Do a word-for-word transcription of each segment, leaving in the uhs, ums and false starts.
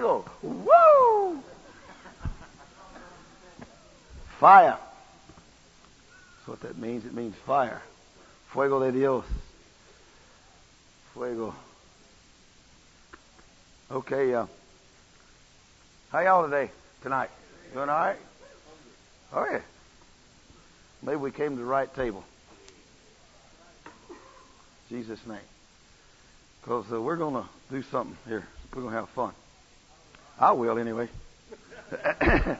Fuego. Woo! Fire. That's what that means. It means fire. Fuego de Dios. Fuego. Okay, uh, how y'all today, tonight? Doing all right? Oh, yeah. Maybe we came to the right table. In Jesus' name. Because uh, we're going to do something here. We're going to have fun. I will, anyway. it,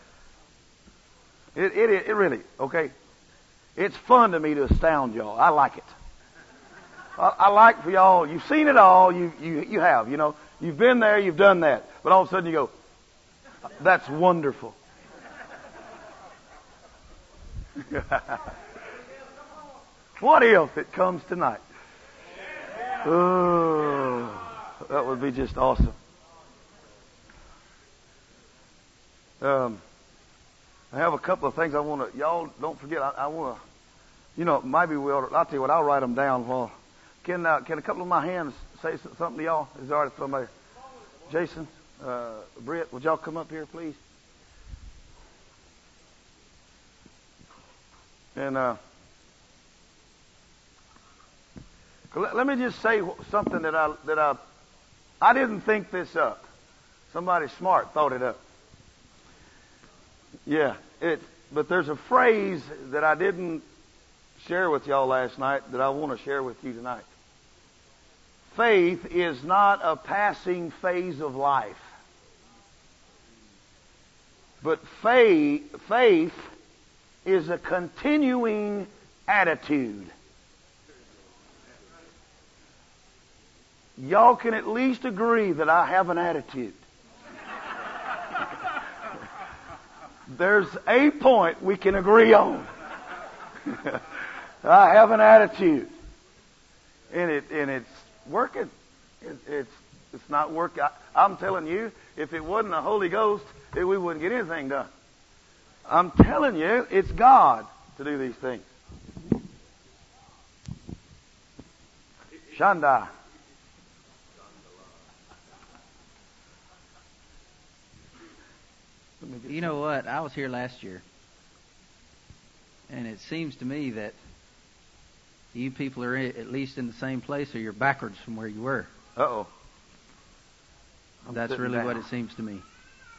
it, it really, okay? It's fun to me to astound y'all. I like it. I, I like for y'all, you've seen it all, you, you, you have, you know. You've been there, you've done that. But all of a sudden you go, that's wonderful. What if it comes tonight? Oh, that would be just awesome. Um, I have a couple of things I want to, y'all don't forget, I, I want to, you know, maybe we'll, I'll tell you what, I'll write them down. While, can, uh, can a couple of my hands say something to y'all? Is there already somebody? Jason, uh, Britt, would y'all come up here, please? And uh, let, let me just say something that I that I I didn't think this up. Somebody smart thought it up. Yeah, it. But there's a phrase that I didn't share with y'all last night that I want to share with you tonight. Faith is not a passing phase of life, but faith faith is a continuing attitude. Y'all can at least agree that I have an attitude. There's a point we can agree on. I have an attitude. And it and it's working. It, it's it's not working. I, I'm telling you, if it wasn't the Holy Ghost, then we wouldn't get anything done. I'm telling you, it's God to do these things. Shanda. You know what? I was here last year, and it seems to me that you people are at least in the same place, or you're backwards from where you were. Uh-oh. That's really what it seems to me.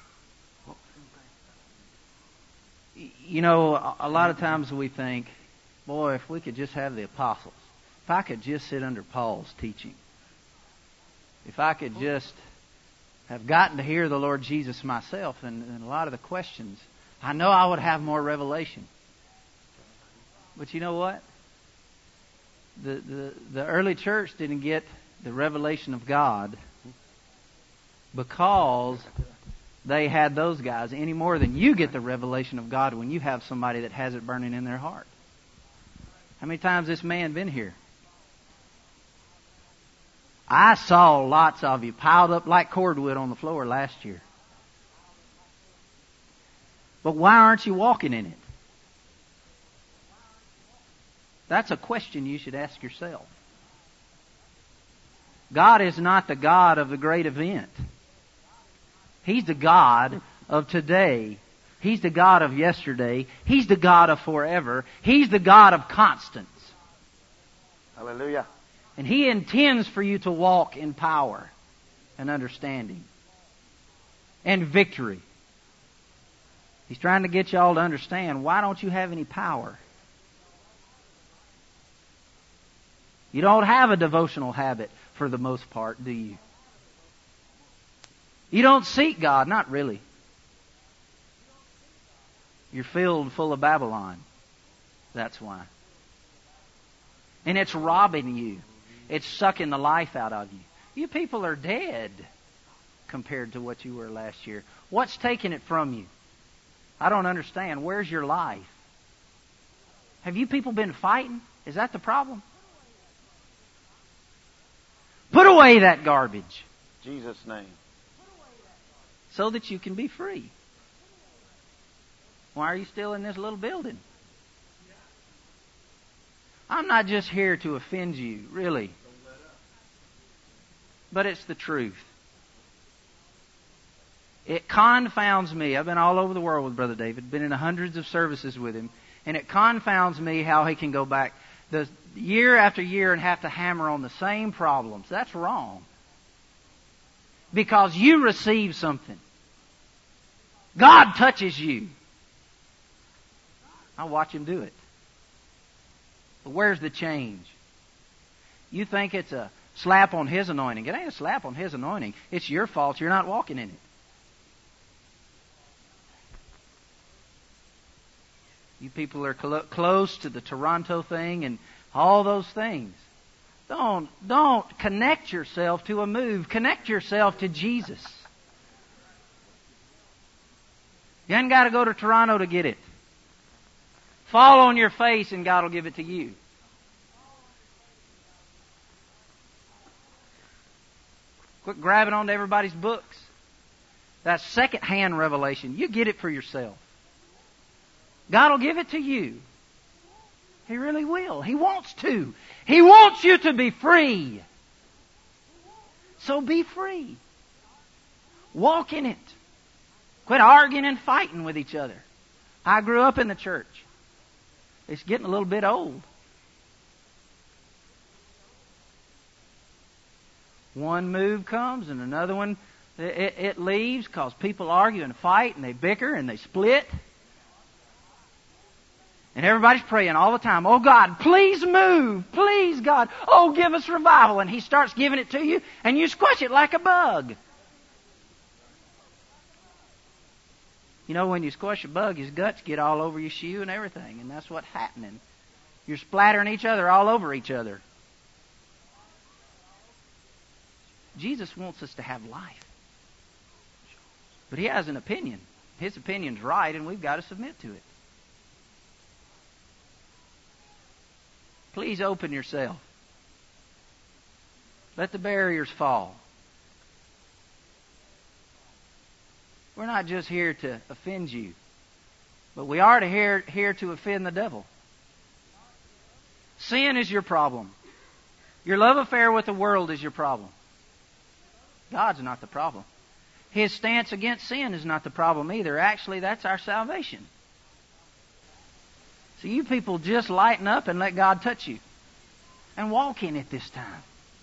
You know, a lot of times we think, boy, if we could just have the apostles, if I could just sit under Paul's teaching, if I could just have gotten to hear the Lord Jesus myself, and, and a lot of the questions, I know I would have more revelation. But you know what? The, the, the early church didn't get the revelation of God because they had those guys any more than you get the revelation of God when you have somebody that has it burning in their heart. How many times this man been here? I saw lots of you piled up like cordwood on the floor last year. But why aren't you walking in it? That's a question you should ask yourself. God is not the God of the great event. He's the God of today. He's the God of yesterday. He's the God of forever. He's the God of constants. Hallelujah. And He intends for you to walk in power and understanding and victory. He's trying to get you all to understand, why don't you have any power? You don't have a devotional habit for the most part, do you? You don't seek God, not really. You're filled full of Babylon. That's why. And it's robbing you. It's sucking the life out of you. You people are dead compared to what you were last year. What's taking it from you? I don't understand. Where's your life? Have you people been fighting? Is that the problem? Put away that garbage. In Jesus' name. So that you can be free. Why are you still in this little building? I'm not just here to offend you, really. But it's the truth. It confounds me. I've been all over the world with Brother David, been in hundreds of services with him, and it confounds me how he can go back the year after year and have to hammer on the same problems. That's wrong. Because you receive something. God touches you. I watch Him do it. But where's the change? You think it's a slap on His anointing. It ain't a slap on His anointing. It's your fault you're not walking in it. You people are cl- close to the Toronto thing and all those things. Don't, don't connect yourself to a move. Connect yourself to Jesus. You ain't got to go to Toronto to get it. Fall on your face and God will give it to you. Quit grabbing onto everybody's books. That's second-hand revelation. You get it for yourself. God will give it to you. He really will. He wants to. He wants you to be free. So be free. Walk in it. Quit arguing and fighting with each other. I grew up in the church. It's getting a little bit old. One move comes and another one, it, it leaves because people argue and fight and they bicker and they split. And everybody's praying all the time, oh God, please move. Please God. Oh, give us revival. And He starts giving it to you and you squash it like a bug. You know, when you squash a bug, his guts get all over your shoe and everything. And that's what's happening. You're splattering each other all over each other. Jesus wants us to have life. But He has an opinion. His opinion's right and we've got to submit to it. Please open yourself. Let the barriers fall. We're not just here to offend you, but we are to here, here to offend the devil. Sin is your problem. Your love affair with the world is your problem. God's not the problem. His stance against sin is not the problem either. Actually, that's our salvation. So you people just lighten up and let God touch you. And walk in it this time.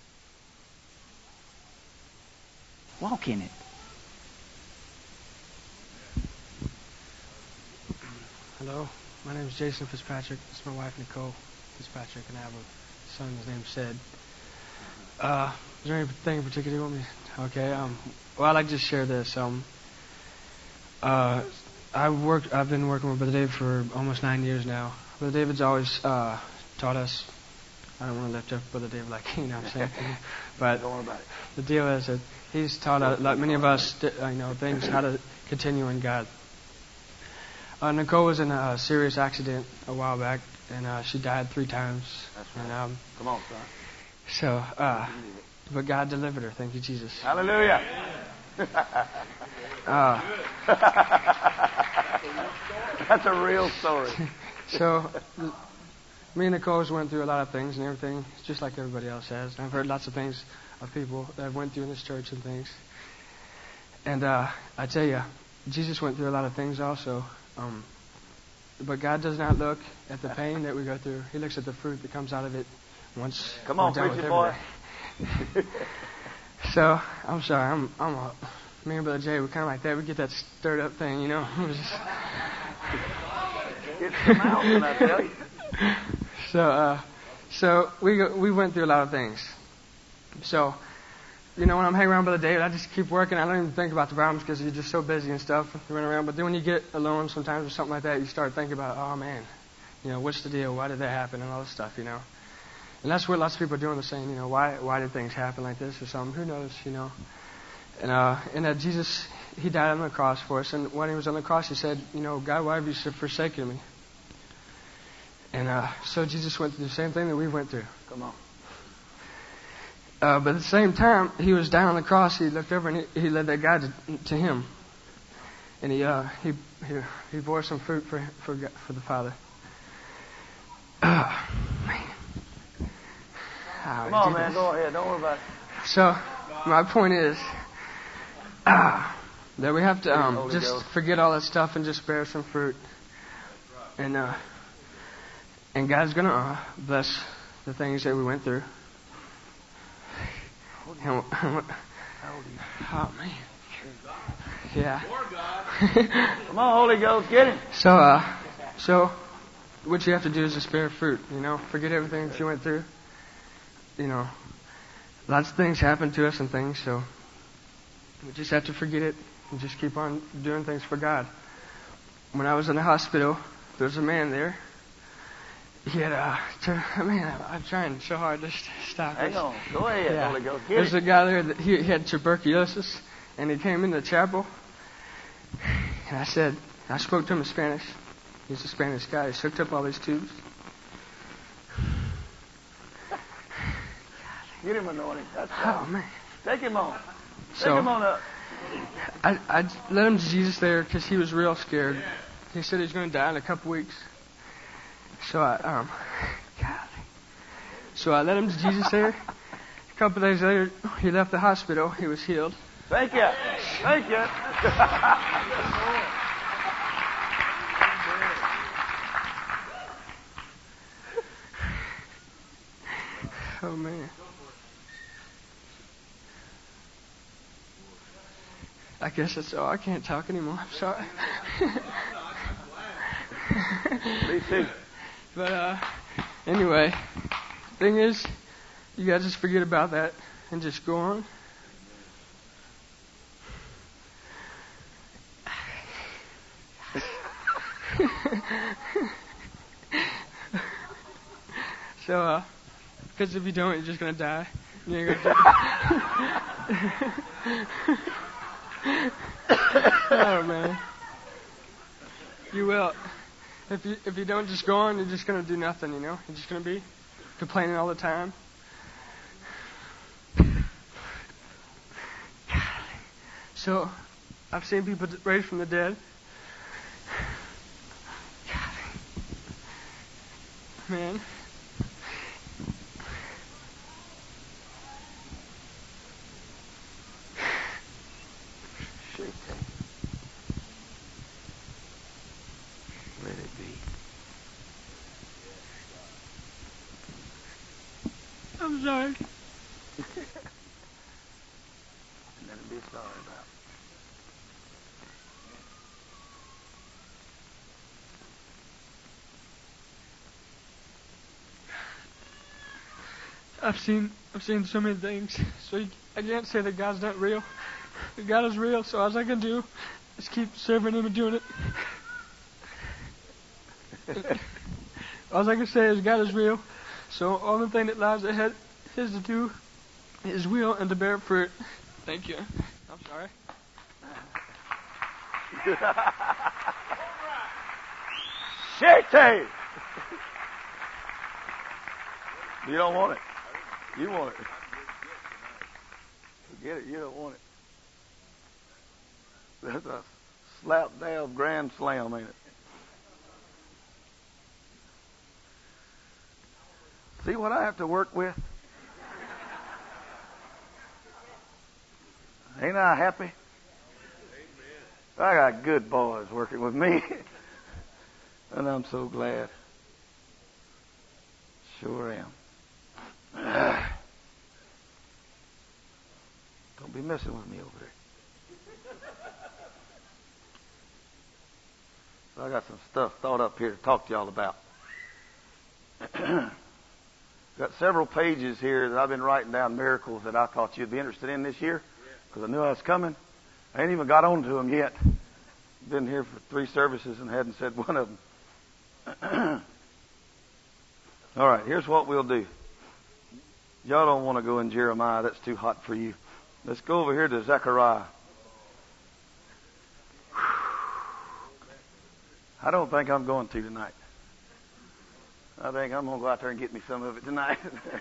Walk in it. Hello, my name is Jason Fitzpatrick. This is my wife Nicole Fitzpatrick, and I have a son. His name's Sid. Uh, is there anything in particular you want me? Okay. Um. Well, I'd like to just share this. Um. Uh, I worked. I've been working with Brother David for almost nine years now. Brother David's always uh, taught us. I don't want to lift up Brother David like you know what I'm saying, but Don't worry about it. The deal is that he's taught uh, like many of us, uh, you know, things how to continue in God. Uh, Nicole was in a serious accident a while back, and uh, she died three times. That's right. And, um, Come on, son. so, uh, but God delivered her. Thank you, Jesus. Hallelujah. Uh, That's a real story. so, th- me and Nicole went through a lot of things and everything, just like everybody else has. I've heard lots of things of people that went through in this church and things. And uh, I tell you, Jesus went through a lot of things also. Um, but God does not look at the pain that we go through. He looks at the fruit that comes out of it once Come on, we're done preach with it, boy. everything. So, I'm sorry. I'm, I'm a, me and Brother Jay, we're kind of like that. We get that stirred up thing, you know. It was just It's the mountain, I tell you. So, uh, so we go, we went through a lot of things. So, you know, when I'm hanging around Brother David, I just keep working. I don't even think about the problems because you're just so busy and stuff, running around. But then when you get alone sometimes or something like that, you start thinking about, oh, man, you know, what's the deal? Why did that happen? And all this stuff, you know. And that's what lots of people are doing. They're saying, you know, why why did things happen like this or something? Who knows, you know. And uh, and that Jesus, He died on the cross for us. And when He was on the cross, He said, you know, God, why have you forsaken me? And uh, so Jesus went through the same thing that we went through. Come on. Uh, but at the same time, He was down on the cross. He looked over and He, he led that guy to, to Him, and he uh, he, he he bore some fruit for for for the Father. Uh, man. Come on, man. Go ahead. Don't worry about it. So my point is, uh, that we have to um, Holy just Ghost. forget all that stuff and just bear some fruit. And uh, and God's gonna uh, bless the things that we went through. And, oh man, yeah. Come on, Holy Ghost, get him. So uh, so what you have to do is just bear fruit. You know, forget everything that you went through. You know, lots of things happen to us and things, so we just have to forget it and just keep on doing things for God. When I was in the hospital, there was a man there. He had a, uh, man, I'm trying so hard to stop Hang this. on. Go ahead, Yeah. Holy Ghost, get There's him. a guy there that he, he had tuberculosis, and he came in the chapel, and I said, I spoke to him in Spanish. He's a Spanish guy. He's hooked up all these tubes. Get him anointing. That's Oh, right. man. Take him on. Take So, him on up. I, I led him to Jesus there because he was real scared. He said he was going to die in a couple weeks. So I, um, God. So I led him to Jesus there. A couple days later, he left the hospital. He was healed. Thank you. Thank you. Oh, man. I guess that's all. I can't talk anymore. I'm sorry. Me too. But, uh, anyway, thing is, you gotta just forget about that and just go on. So, uh, because if you don't, you're just gonna die. You ain't gonna do- Oh man, you will. If you if you don't just go on, you're just gonna do nothing. You know, you're just gonna be complaining all the time. So, I've seen people raised from the dead. Man. Shake that. Let it be. I'm sorry. Nothing to be sorry about. I've seen I've seen so many things. So you, I can't say that God's not real. God is real. So all I can do is keep serving Him and doing it. All I can say is God is real. So only thing that lies ahead is to do His will and to bear fruit. Thank you. I'm sorry. Shake tape. You don't want it. You want it. Forget it. You don't want it. That's a slap down grand slam, ain't it? See what I have to work with? Ain't I happy? I got good boys working with me. And I'm so glad. Sure am. Don't be messing with me over there. So I got some stuff thought up here to talk to y'all about. Got several pages here that I've been writing down miracles that I thought you'd be interested in this year because I knew I was coming. I ain't even got on to them yet. Been here for three services and hadn't said one of them. All right, here's what we'll do. Y'all don't want to go in Jeremiah. That's too hot for you. Let's go over here to Zechariah. I don't think I'm going to tonight. I think I'm going to go out there and get me some of it tonight.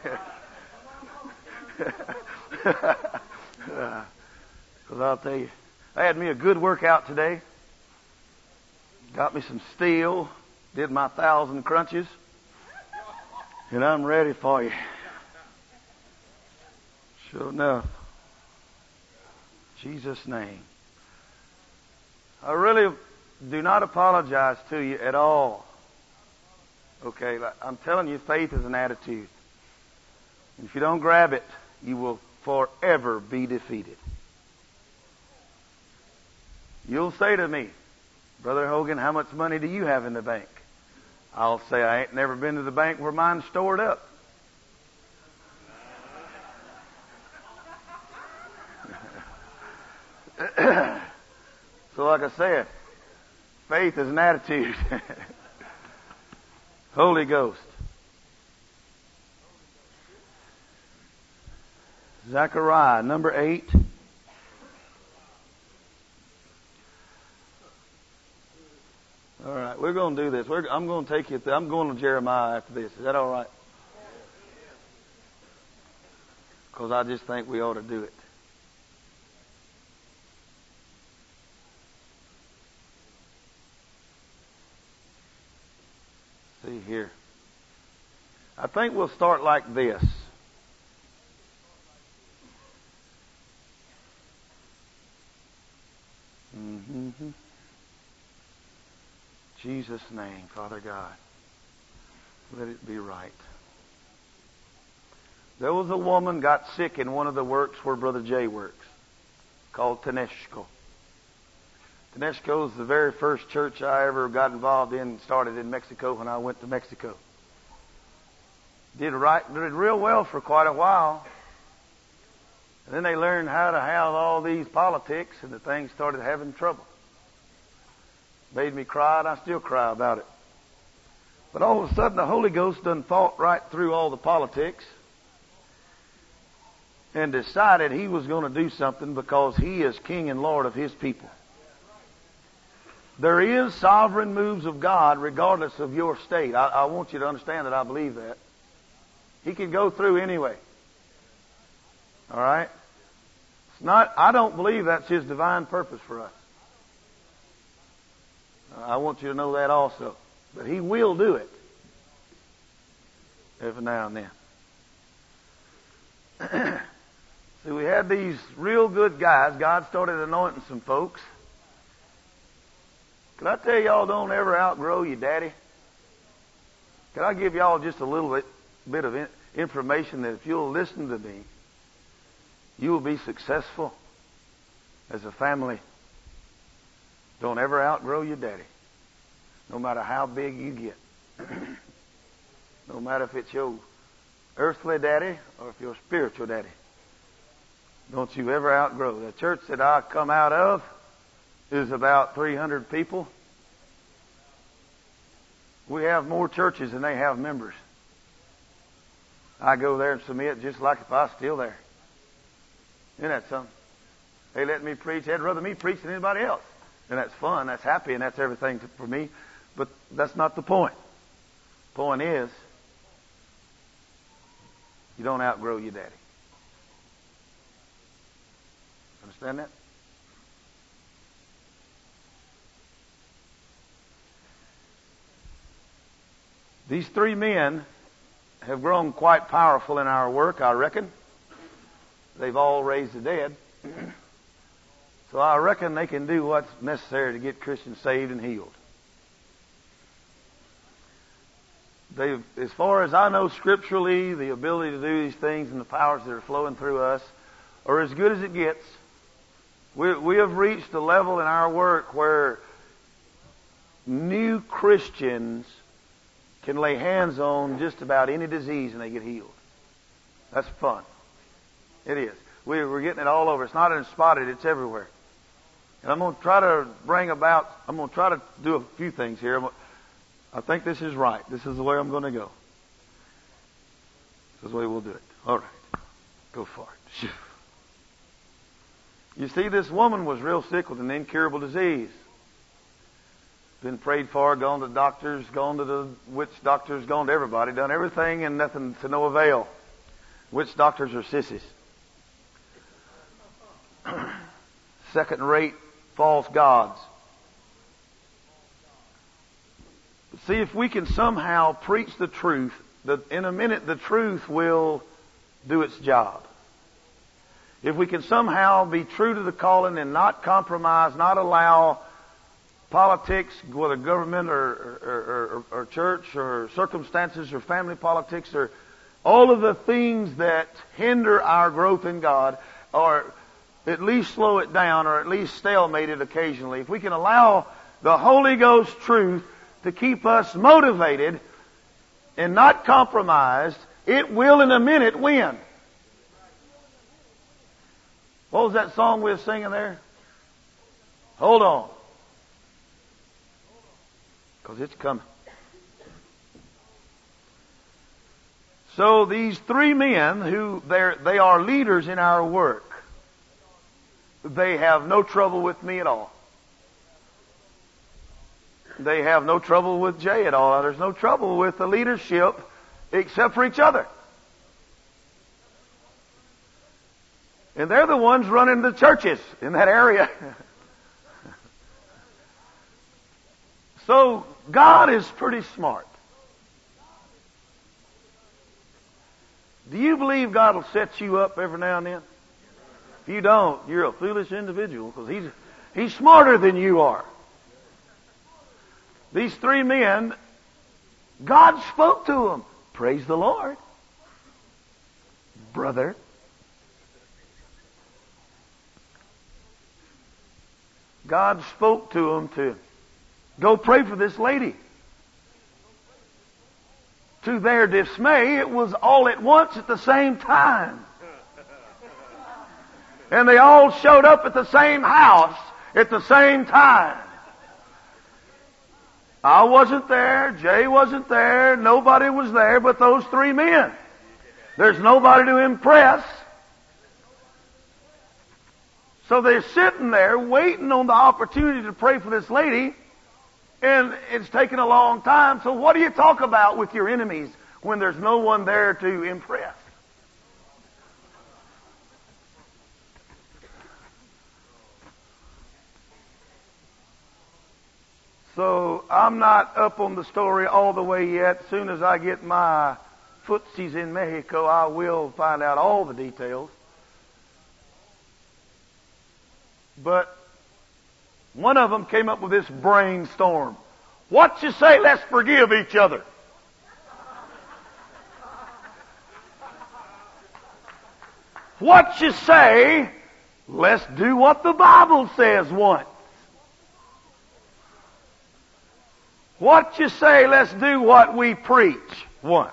Because I'll tell you, I had me a good workout today. Got me some steel. Did my thousand crunches. And I'm ready for you. Sure enough. Jesus' name. I really do not apologize to you at all. Okay, I'm telling you, faith is an attitude. And if you don't grab it, you will forever be defeated. You'll say to me, Brother Hogan, how much money do you have in the bank? I'll say, I ain't never been to the bank where mine's stored up. So like I said, faith is an attitude. Holy Ghost. Zechariah, number eight. All right, we're going to do this. We're, I'm going to take you through. I'm going to Jeremiah after this. Is that all right? Because I just think we ought to do it. See here. I think we'll start like this. Mm-hmm. Jesus' name, Father God, let it be right. There was a woman got sick in one of the works where Brother Jay works, called Teneshko. Teneshko is the very first church I ever got involved in and started in Mexico when I went to Mexico. Did right, did real well for quite a while. And then they learned how to have all these politics, and the thing started having trouble. Made me cry, and I still cry about it. But all of a sudden, the Holy Ghost done fought right through all the politics and decided He was going to do something because He is King and Lord of His people. There is sovereign moves of God regardless of your state. I, I want you to understand that I believe that. He can go through anyway. All right? It's not, I don't believe that's His divine purpose for us. I want you to know that also. But He will do it. Every now and then. See, we had these real good guys. God started anointing some folks. Can I tell y'all, don't ever outgrow your daddy? Can I give y'all just a little bit, bit of in, information that if you'll listen to me, you will be successful as a family. Don't ever outgrow your daddy. No matter how big you get. No matter if it's your earthly daddy or if your spiritual daddy. Don't you ever outgrow. The church that I come out of is about three hundred people. We have more churches than they have members. I go there and submit just like if I was still there. Isn't that something? They let me preach. They'd rather me preach than anybody else. And that's fun, that's happy, and that's everything to, for me. But that's not the point. Point is, you don't outgrow your daddy. Understand that? These three men have grown quite powerful in our work, I reckon. They've all raised the dead. So I reckon they can do what's necessary to get Christians saved and healed. They've, as far as I know scripturally, the ability to do these things and the powers that are flowing through us are as good as it gets. We, we have reached a level in our work where new Christians can lay hands on just about any disease and they get healed. That's fun. It is. We, we're getting it all over. It's not in spotted, it's everywhere. And I'm going to try to bring about, I'm going to try to do a few things here. Gonna, I think this is right. This is the way I'm going to go. This is the way we'll do it. All right. Go for it. You see, this woman was real sick with an incurable disease. Been prayed for, gone to doctors, gone to the witch doctors, gone to everybody, done everything and nothing to no avail. Witch doctors are sissies. Second-rate false gods. See, if we can somehow preach the truth, that in a minute the truth will do its job. If we can somehow be true to the calling and not compromise, not allow politics, whether government or, or, or, or church or circumstances or family politics or all of the things that hinder our growth in God, or at least slow it down, or at least stalemate it occasionally, if we can allow the Holy Ghost truth to keep us motivated and not compromised, it will in a minute win. What was that song we were singing there? Hold on. Because it's coming. So these three men, who they're, they are leaders in our work, they have no trouble with me at all. They have no trouble with Jay at all. There's no trouble with the leadership except for each other. And they're the ones running the churches in that area. So God is pretty smart. Do you believe God will set you up every now and then? If you don't, you're a foolish individual, because He's, He's smarter than you are. These three men, God spoke to them. Praise the Lord. Brother. God spoke to them to go pray for this lady. To their dismay, it was all at once at the same time. And they all showed up at the same house at the same time. I wasn't there, Jay wasn't there, nobody was there but those three men. There's nobody to impress. So they're sitting there waiting on the opportunity to pray for this lady, and it's taken a long time. So what do you talk about with your enemies when there's no one there to impress? So I'm not up on the story all the way yet. As soon as I get my footsies in Mexico, I will find out all the details. But one of them came up with this brainstorm. What you say, let's forgive each other. What you say, let's do what the Bible says once. What you say, let's do what we preach once.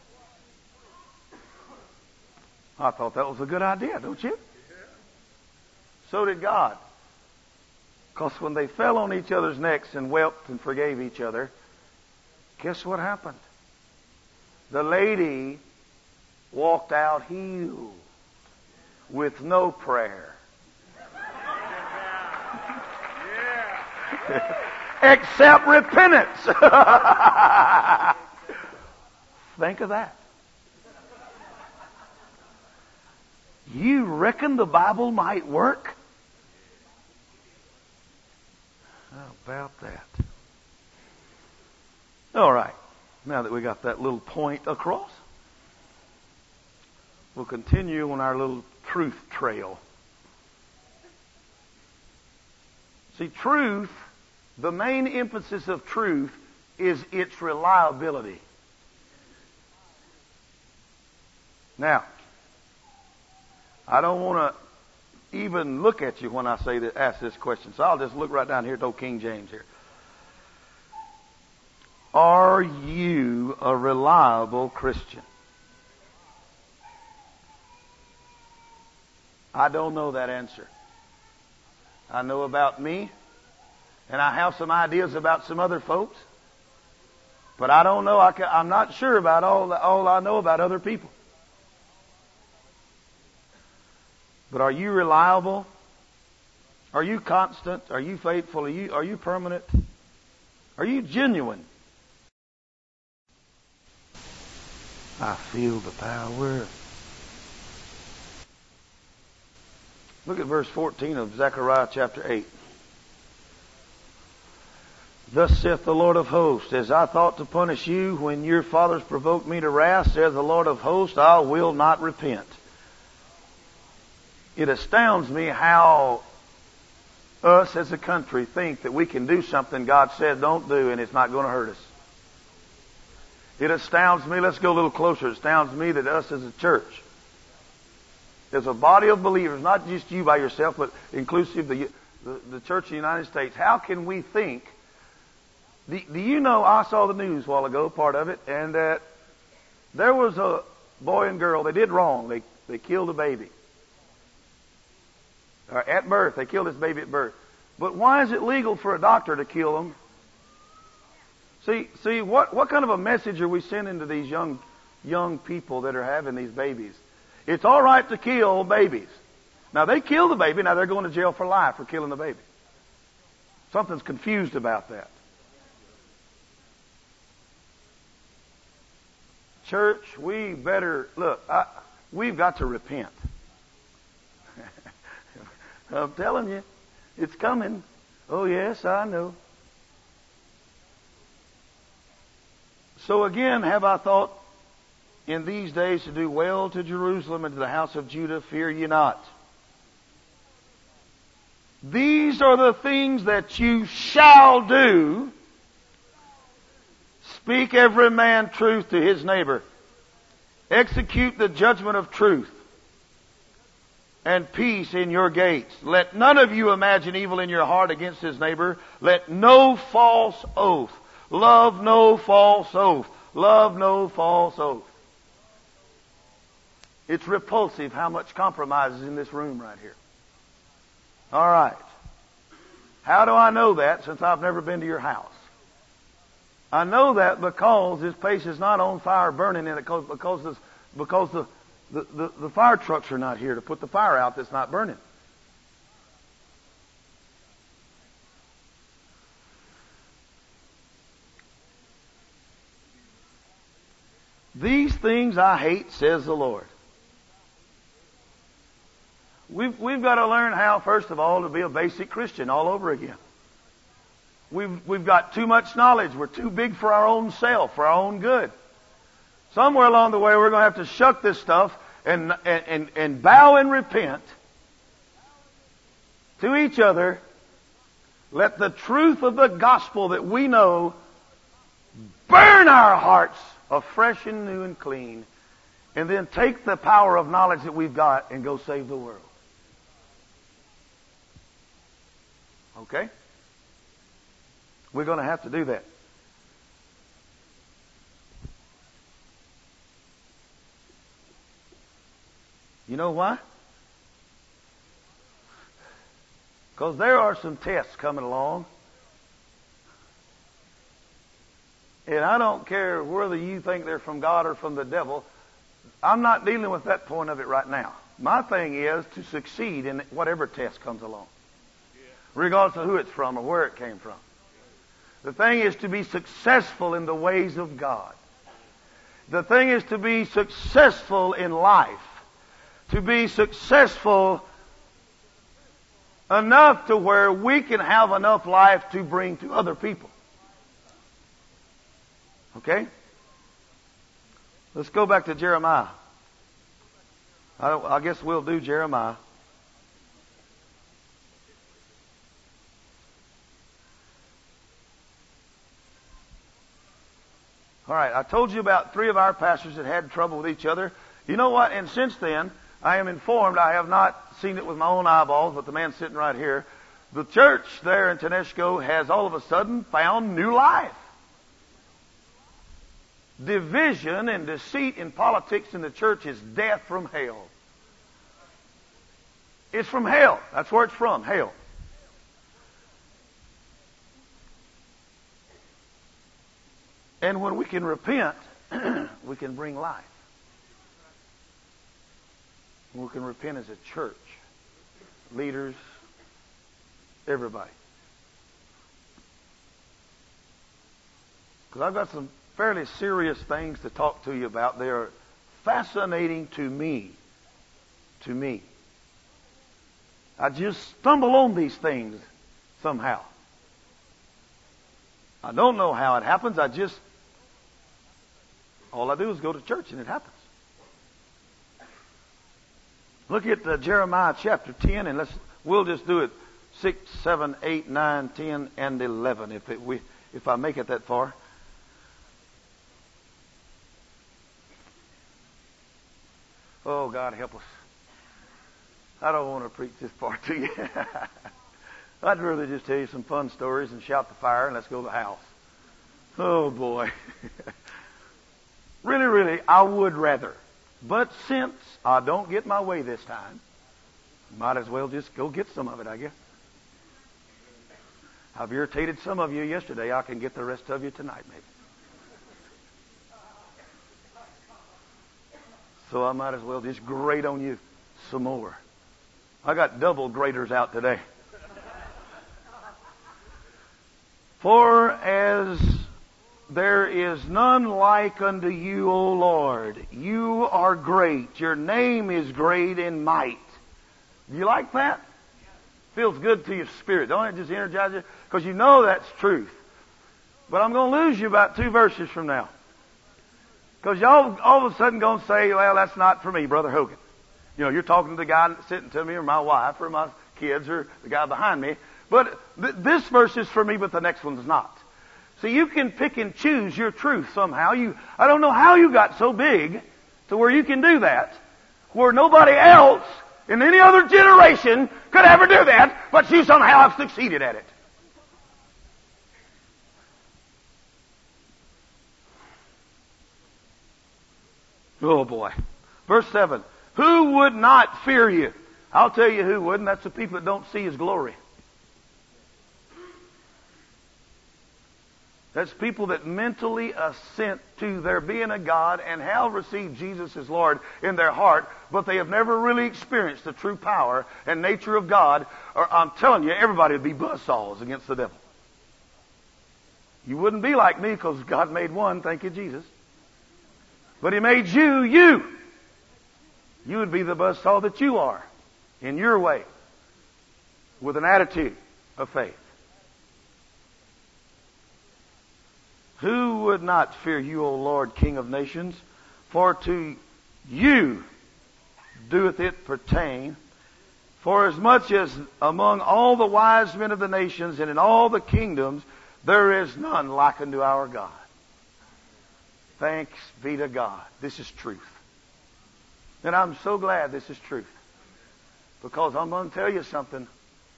I thought that was a good idea, don't you? So did God. Because when they fell on each other's necks and wept and forgave each other, guess what happened? The lady walked out healed with no prayer. Except repentance. Think of that. You reckon the Bible might work? How about that? All right. Now that we got that little point across, we'll continue on our little truth trail. See, truth, the main emphasis of truth is its reliability. Now, I don't want to even look at you when I say that, ask this question, so I'll just look right down here at old King James here. Are you a reliable Christian? I don't know that answer. I know about me, and I have some ideas about some other folks, but I don't know. I can, I'm not sure about all, the, all I know about other people. But are you reliable? Are you constant? Are you faithful? Are you, are you permanent? Are you genuine? I feel the power. Look at verse fourteen of Zechariah chapter eight. Thus saith the Lord of hosts, as I thought to punish you when your fathers provoked me to wrath, saith the Lord of hosts, I will not repent. It astounds me how us as a country think that we can do something God said don't do and it's not going to hurt us. It astounds me, let's go a little closer, it astounds me that us as a church, as a body of believers, not just you by yourself, but inclusive the, the, the Church of the United States, how can we think, do, do you know, I saw the news a while ago, part of it, and that there was a boy and girl, they did wrong, they, they killed a baby. Uh, at birth, they killed this baby at birth. But why is it legal for a doctor to kill them? See, see, what, what kind of a message are we sending to these young, young people that are having these babies? It's all right to kill babies. Now they kill the baby, now they're going to jail for life for killing the baby. Something's confused about that. Church, we better, look, I, we've got to repent. I'm telling you, it's coming. Oh yes, I know. So again, have I thought in these days to do well to Jerusalem and to the house of Judah, fear ye not. These are the things that you shall do. Speak every man truth to his neighbor. Execute the judgment of truth and peace in your gates. Let none of you imagine evil in your heart against his neighbor. Let no false oath. Love no false oath. Love no false oath. It's repulsive how much compromise is in this room right here. All right. How do I know that since I've never been to your house? I know that because this place is not on fire burning in it because, because, this, because the, the, the, the fire trucks are not here to put the fire out that's not burning. These things I hate, says the Lord. We've, we've got to learn how, first of all, to be a basic Christian all over again. We've, we've got too much knowledge. We're too big for our own self, for our own good. Somewhere along the way, we're going to have to shuck this stuff and, and, and bow and repent to each other. Let the truth of the gospel that we know burn our hearts afresh and new and clean, and then take the power of knowledge that we've got and go save the world. Okay? We're going to have to do that. You know why? Because there are some tests coming along. And I don't care whether you think they're from God or from the devil. I'm not dealing with that point of it right now. My thing is to succeed in whatever test comes along, regardless of who it's from or where it came from. The thing is to be successful in the ways of God. The thing is to be successful in life. To be successful enough to where we can have enough life to bring to other people. Okay? Let's go back to Jeremiah. I, I guess we'll do Jeremiah. All right, I told you about three of our pastors that had trouble with each other. You know what? And since then, I am informed, I have not seen it with my own eyeballs, but the man sitting right here, the church there in Teneshko has all of a sudden found new life. Division and deceit in politics in the church is death from hell. It's from hell. That's where it's from, hell. And when we can repent, we can bring life. We can repent as a church, leaders, everybody. Because I've got some fairly serious things to talk to you about. They are fascinating to me. To me. I just stumble on these things somehow. I don't know how it happens. I just, all I do is go to church and it happens. Look at uh, Jeremiah chapter ten, and let's we'll just do it six, seven, eight, nine, ten, and eleven, if it, we, if I make it that far. Oh, God help us. I don't want to preach this part to you. I'd rather just tell you some fun stories and shout the fire and let's go to the house. Oh, boy. Really, really, I would rather. But since I don't get my way this time, might as well just go get some of it, I guess. I've irritated some of you yesterday. I can get the rest of you tonight, maybe. So I might as well just grate on you some more. I got double graters out today. For as there is none like unto you, O Lord, you are great. Your name is great in might. Do you like that? Feels good to your spirit. Don't it just energize you? Because you know that's truth. But I'm going to lose you about two verses from now. Because y'all all of a sudden going to say, well, that's not for me, Brother Hogan. You know, you're talking to the guy sitting to me or my wife or my kids or the guy behind me. But th- this verse is for me, but the next one's not. See, you can pick and choose your truth somehow. You, I don't know how you got so big to where you can do that, where nobody else in any other generation could ever do that, but you somehow have succeeded at it. Oh, boy. Verse seven. Who would not fear you? I'll tell you who wouldn't. That's the people that don't see His glory. That's people that mentally assent to there being a God and have received Jesus as Lord in their heart, but they have never really experienced the true power and nature of God. Or I'm telling you, everybody would be buzzsaws against the devil. You wouldn't be like me because God made one, thank you, Jesus. But He made you, you. You would be the buzzsaw that you are in your way with an attitude of faith. Who would not fear you, O Lord, King of nations? For to you doeth it pertain. For as much as among all the wise men of the nations and in all the kingdoms, there is none like unto our God. Thanks be to God. This is truth. And I'm so glad this is truth. Because I'm going to tell you something.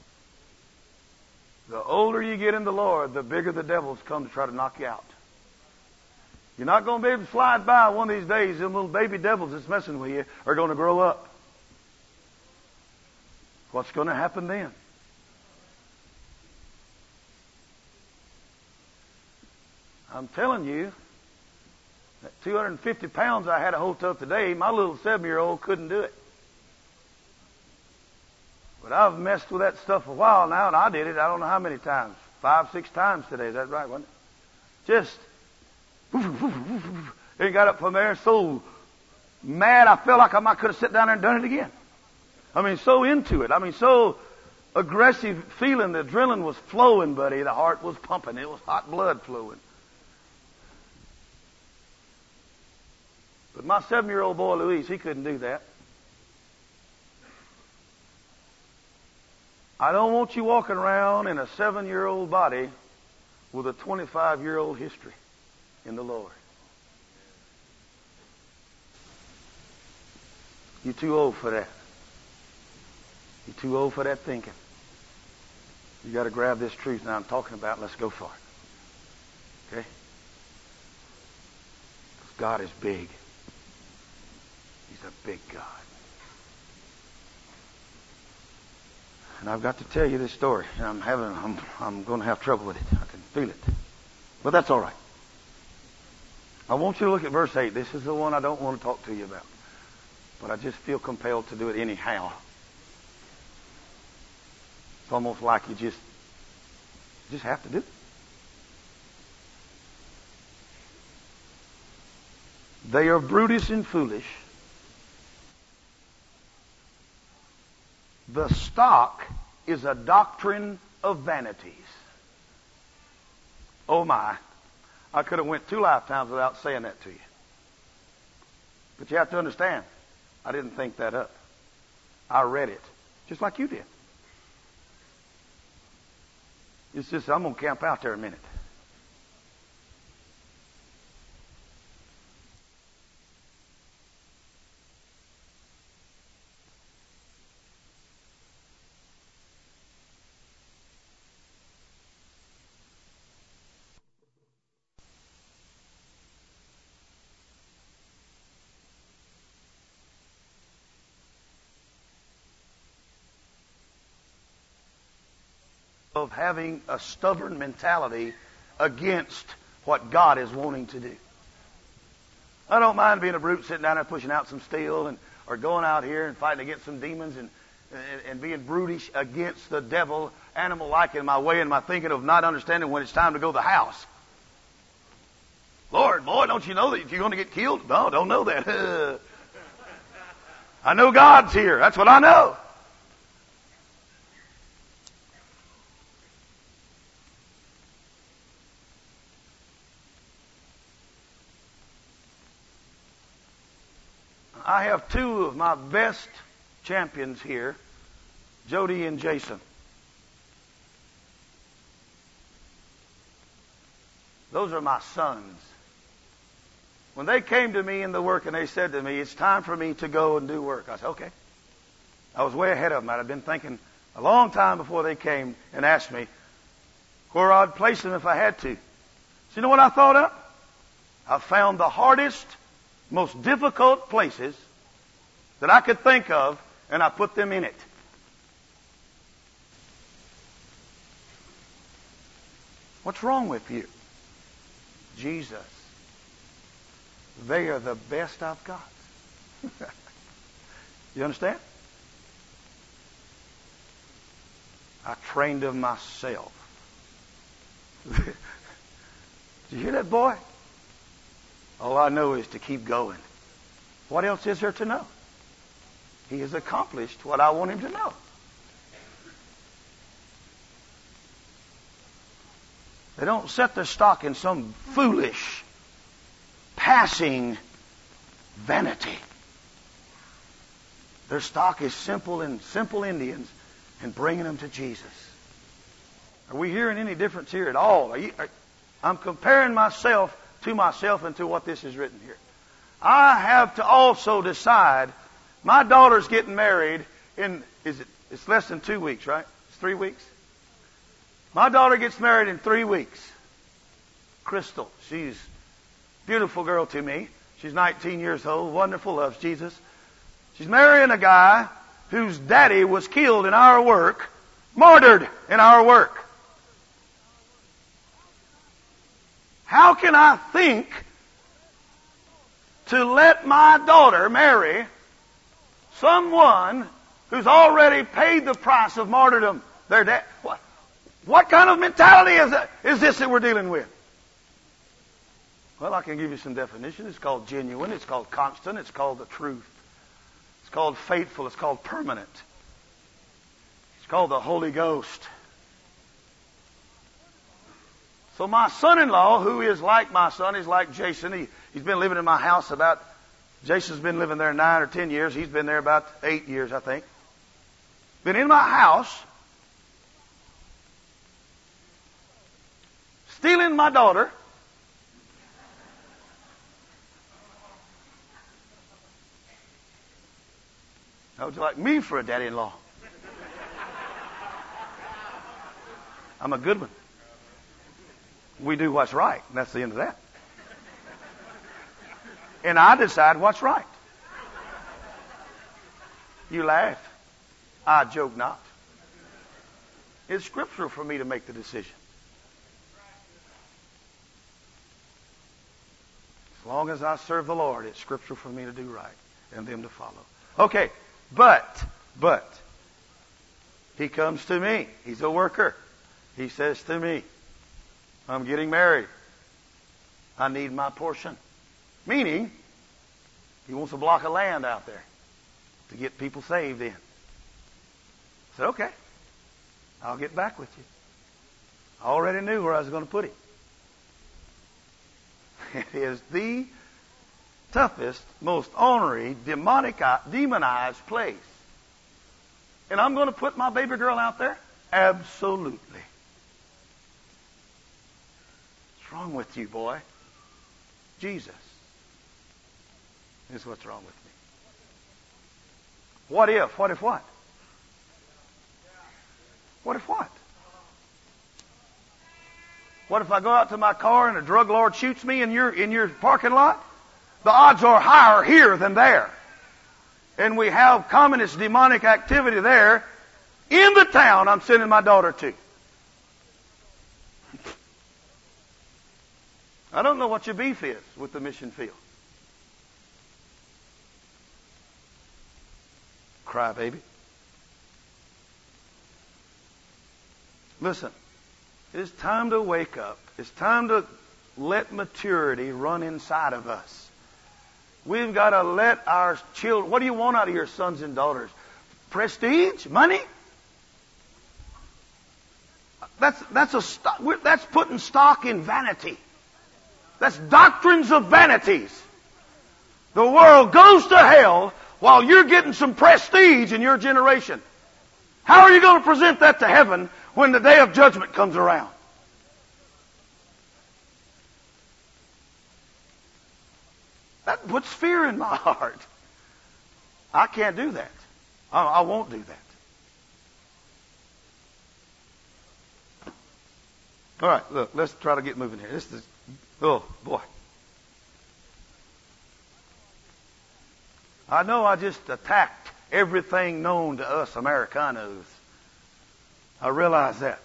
The older you get in the Lord, the bigger the devils come to try to knock you out. You're not going to be able to slide by one of these days. Them little baby devils that's messing with you are going to grow up. What's going to happen then? I'm telling you, that two hundred fifty pounds I had a hold of today, my little seven-year-old couldn't do it. But I've messed with that stuff a while now, and I did it I don't know how many times. Five, six times today. Is that right, wasn't it? Just, and got up from there so mad I felt like I might could have sat down there and done it again. I mean, so into it. I mean, so aggressive feeling. The adrenaline was flowing, buddy. The heart was pumping. It was hot blood flowing. But my seven-year-old boy, Luis, he couldn't do that. I don't want you walking around in a seven-year-old body with a twenty-five-year-old history in the Lord. You're too old for that. You're too old for that thinking. You got to grab this truth now I'm talking about. Let's go for it. Okay? Because God is big. He's a big God. And I've got to tell you this story. And I'm having, I'm, I'm going to have trouble with it. I can feel it. But that's all right. I want you to look at verse eight. This is the one I don't want to talk to you about. But I just feel compelled to do it anyhow. It's almost like you just, just have to do it. They are brutish and foolish. The stock is a doctrine of vanities. Oh my. I could have went two lifetimes without saying that to you. But you have to understand, I didn't think that up. I read it, just like you did. It's just, I'm going to camp out there a minute. Of having a stubborn mentality against what God is wanting to do. I don't mind being a brute sitting down there pushing out some steel and or going out here and fighting against some demons and and, and being brutish against the devil, animal-like in my way and my thinking of not understanding when it's time to go to the house. Lord, boy, don't you know that you're going to get killed? No, don't know that. I know God's here. That's what I know. I have two of my best champions here, Jody and Jason. Those are my sons. When they came to me in the work and they said to me, it's time for me to go and do work, I said, okay. I was way ahead of them. I'd been thinking a long time before they came and asked me where I'd place them if I had to. So you know what I thought of? I found the hardest, most difficult places that I could think of, and I put them in it. What's wrong with you? Jesus. They are the best I've got. You understand? I trained them myself. Did you hear that, boy? All I know is to keep going. What else is there to know? He has accomplished what I want him to know. They don't set their stock in some foolish, passing vanity. Their stock is simple in simple Indians and bringing them to Jesus. Are we hearing any difference here at all? Are you, are, I'm comparing myself to myself and to what this is written here. I have to also decide. My daughter's getting married in, is it, it's less than two weeks, right? It's three weeks. My daughter gets married in three weeks. Crystal, she's a beautiful girl to me. She's nineteen years old, wonderful, loves Jesus. She's marrying a guy whose daddy was killed in our work, martyred in our work. How can I think to let my daughter marry someone who's already paid the price of martyrdom? Their dad. What, what kind of mentality is that, is this that we're dealing with? Well, I can give you some definitions. It's called genuine. It's called constant. It's called the truth. It's called faithful. It's called permanent. It's called the Holy Ghost. So my son-in-law, who is like my son, is like Jason. He, he's been living in my house about, Jason's been living there nine or ten years. He's been there about eight years, I think. Been in my house, stealing my daughter. How would you like me for a daddy-in-law? I'm a good one. We do what's right. And that's the end of that. And I decide what's right. You laugh. I joke not. It's scriptural for me to make the decision. As long as I serve the Lord, it's scriptural for me to do right and them to follow. Okay, but, but, he comes to me. He's a worker. He says to me, I'm getting married. I need my portion. Meaning, he wants a block of land out there to get people saved in. I said, okay, I'll get back with you. I already knew where I was going to put him. It is the toughest, most ornery, demonic, demonized place. And I'm going to put my baby girl out there? Absolutely. What's wrong with you, boy? Jesus is what's wrong with me. What if? What if what? What if what? What if I go out to my car and a drug lord shoots me in your in your parking lot? The odds are higher here than there. And we have communist demonic activity there in the town I'm sending my daughter to. I don't know what your beef is with the mission field. Cry, baby. Listen, it's time to wake up. It's time to let maturity run inside of us. We've got to let our children... What do you want out of your sons and daughters? Prestige? Money? That's, that's, a, that's putting stock in vanity. That's doctrines of vanities. The world goes to hell while you're getting some prestige in your generation. How are you going to present that to heaven when the day of judgment comes around? That puts fear in my heart. I can't do that. I, I won't do that. All right, look, let's try to get moving here. This is, oh, boy. I know I just attacked everything known to us Americanos. I realize that.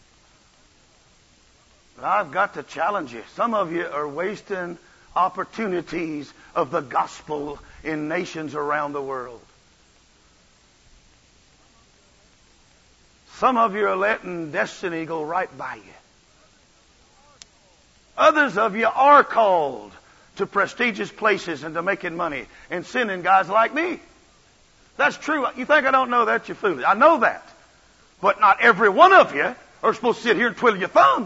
But I've got to challenge you. Some of you are wasting opportunities of the gospel in nations around the world. Some of you are letting destiny go right by you. Others of you are called to prestigious places and to making money and sending guys like me. That's true. You think I don't know that? You're foolish. I know that. But not every one of you are supposed to sit here and twiddle your thumbs.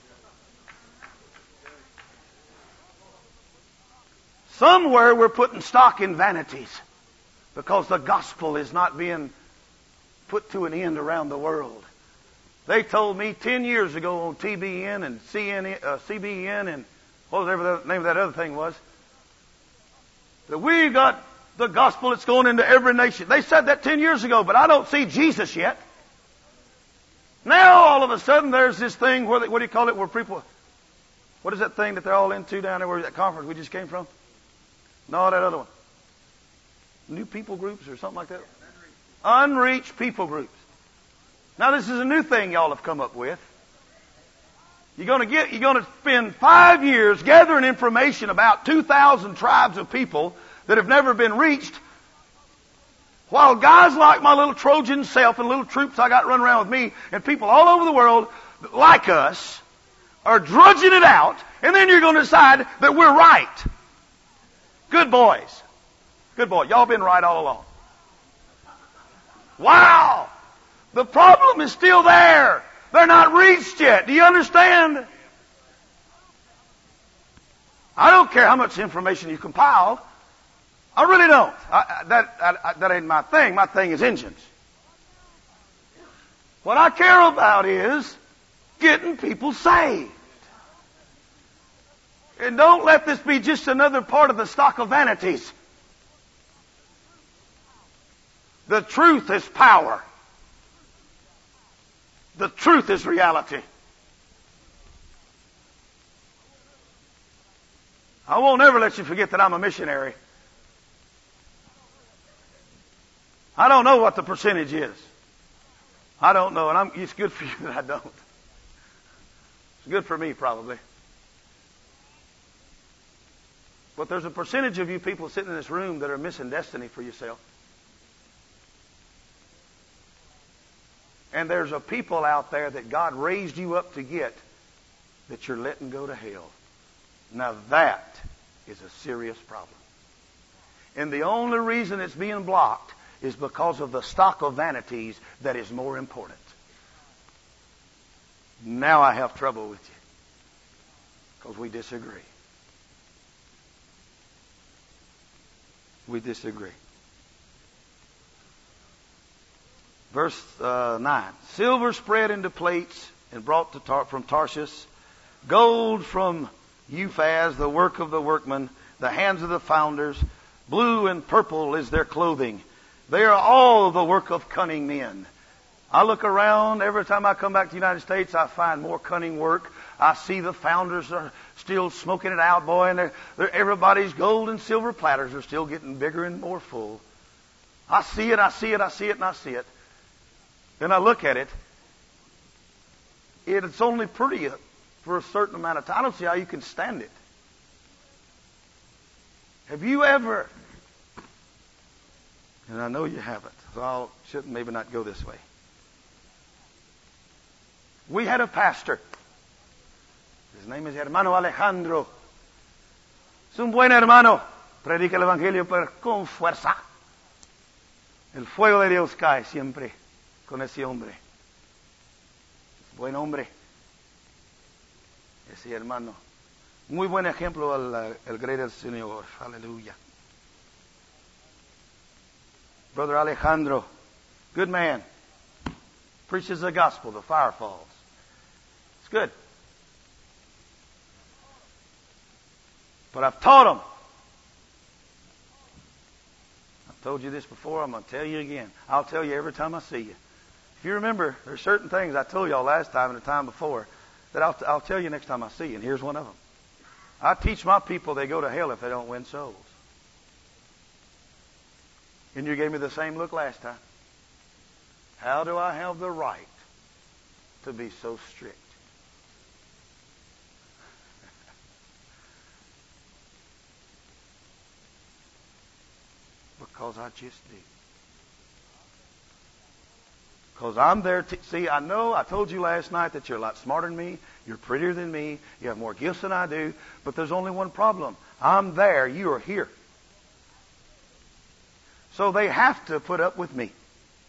Somewhere we're putting stock in vanities because the gospel is not being put to an end around the world. They told me ten years ago on T B N and C N N, uh, C B N and whatever the name of that other thing was, that we got the gospel that's going into every nation. They said that ten years ago, but I don't see Jesus yet. Now all of a sudden there's this thing, where they, what do you call it, where people, what is that thing that they're all into down there, where that conference we just came from? No, that other one. New people groups or something like that? Unreached people groups. Now this is a new thing y'all have come up with. You're going to get, you're going to spend five years gathering information about two thousand tribes of people that have never been reached, while guys like my little Trojan self and little troops I got running around with me and people all over the world like us are drudging it out, and then you're going to decide that we're right. Good boys. Good boy. Y'all been right all along. Wow! The problem is still there. They're not reached yet. Do you understand? I don't care how much information you compile. I really don't. I, that, I, that ain't my thing. My thing is engines. What I care about is getting people saved. And don't let this be just another part of the stock of vanities. The truth is power. The truth is reality. I won't ever let you forget that I'm a missionary. I don't know what the percentage is. I don't know, and I'm, it's good for you that I don't. It's good for me, probably. But there's a percentage of you people sitting in this room that are missing destiny for yourself. And there's a people out there that God raised you up to get that you're letting go to hell. Now that is a serious problem. And the only reason it's being blocked is because of the stock of vanities that is more important. Now I have trouble with you because we disagree. We disagree. Verse uh, nine. Silver spread into plates and brought to Tar- from Tarshish. Gold from Uphaz, the work of the workmen, the hands of the founders. Blue and purple is their clothing. They are all the work of cunning men. I look around, every time I come back to the United States, I find more cunning work. I see the founders are still smoking it out, boy, and they're, they're, everybody's gold and silver platters are still getting bigger and more full. I see it, I see it, I see it, and I see it. Then I look at it. It's only pretty for a certain amount of time. I don't see how you can stand it. Have you ever, and I know you haven't, so I shouldn't maybe not go this way. We had a pastor. His name is Hermano Alejandro. Es un buen hermano. Predica el Evangelio con fuerza. El fuego de Dios cae siempre con ese hombre. Buen hombre. Ese hermano. Muy buen ejemplo al, el Grey del Señor. Aleluya. Brother Alejandro. Good man. Preaches the gospel. The fire falls. It's good. But I've taught him. I've told you this before. I'm going to tell you again. I'll tell you every time I see you. If you remember, there's certain things I told y'all last time and the time before that I'll, I'll tell you next time I see you. And here's one of them. I teach my people they go to hell if they don't win souls. And you gave me the same look last time. How do I have the right to be so strict? Because I just do. Because I'm there to see, I know, I told you last night that you're a lot smarter than me, you're prettier than me, you have more gifts than I do, but there's only one problem. I'm there, you are here. So they have to put up with me.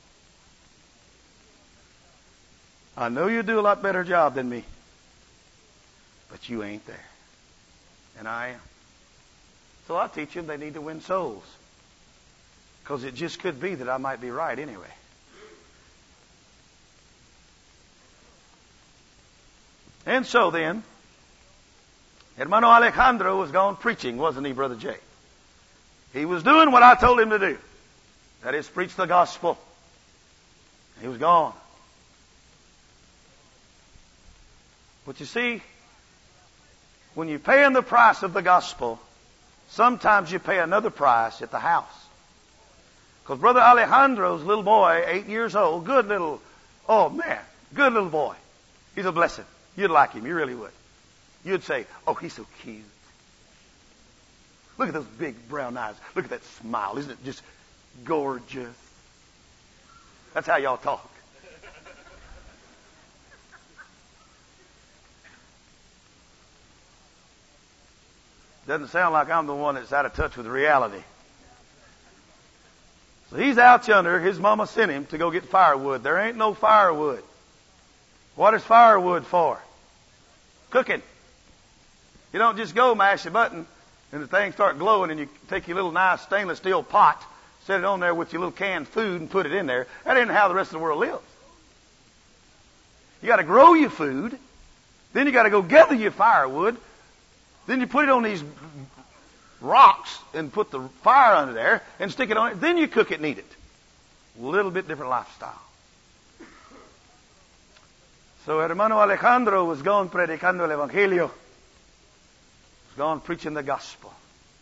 I know you do a lot better job than me, but you ain't there. And I am. So I teach them they need to win souls. Because it just could be that I might be right anyway. And so then, Hermano Alejandro was gone preaching, wasn't he, Brother Jay? He was doing what I told him to do. That is, preach the gospel. He was gone. But you see, when you're paying the price of the gospel, sometimes you pay another price at the house. Because Brother Alejandro's little boy, eight years old, good little, oh man, good little boy. He's a blessing. You'd like him. You really would. You'd say, oh, he's so cute. Look at those big brown eyes. Look at that smile. Isn't it just gorgeous? That's how y'all talk. Doesn't sound like I'm the one that's out of touch with reality. So he's out yonder. His mama sent him to go get firewood. There ain't no firewood. What is firewood for? Cooking. You don't just go mash a button and the thing start glowing and you take your little nice stainless steel pot, set it on there with your little canned food and put it in there. That isn't how the rest of the world lives. You got to grow your food. Then you got to go gather your firewood. Then you put it on these rocks and put the fire under there and stick it on it. Then you cook it and eat it. A little bit different lifestyle. So Hermano Alejandro was gone predicando el Evangelio. Was gone preaching the gospel.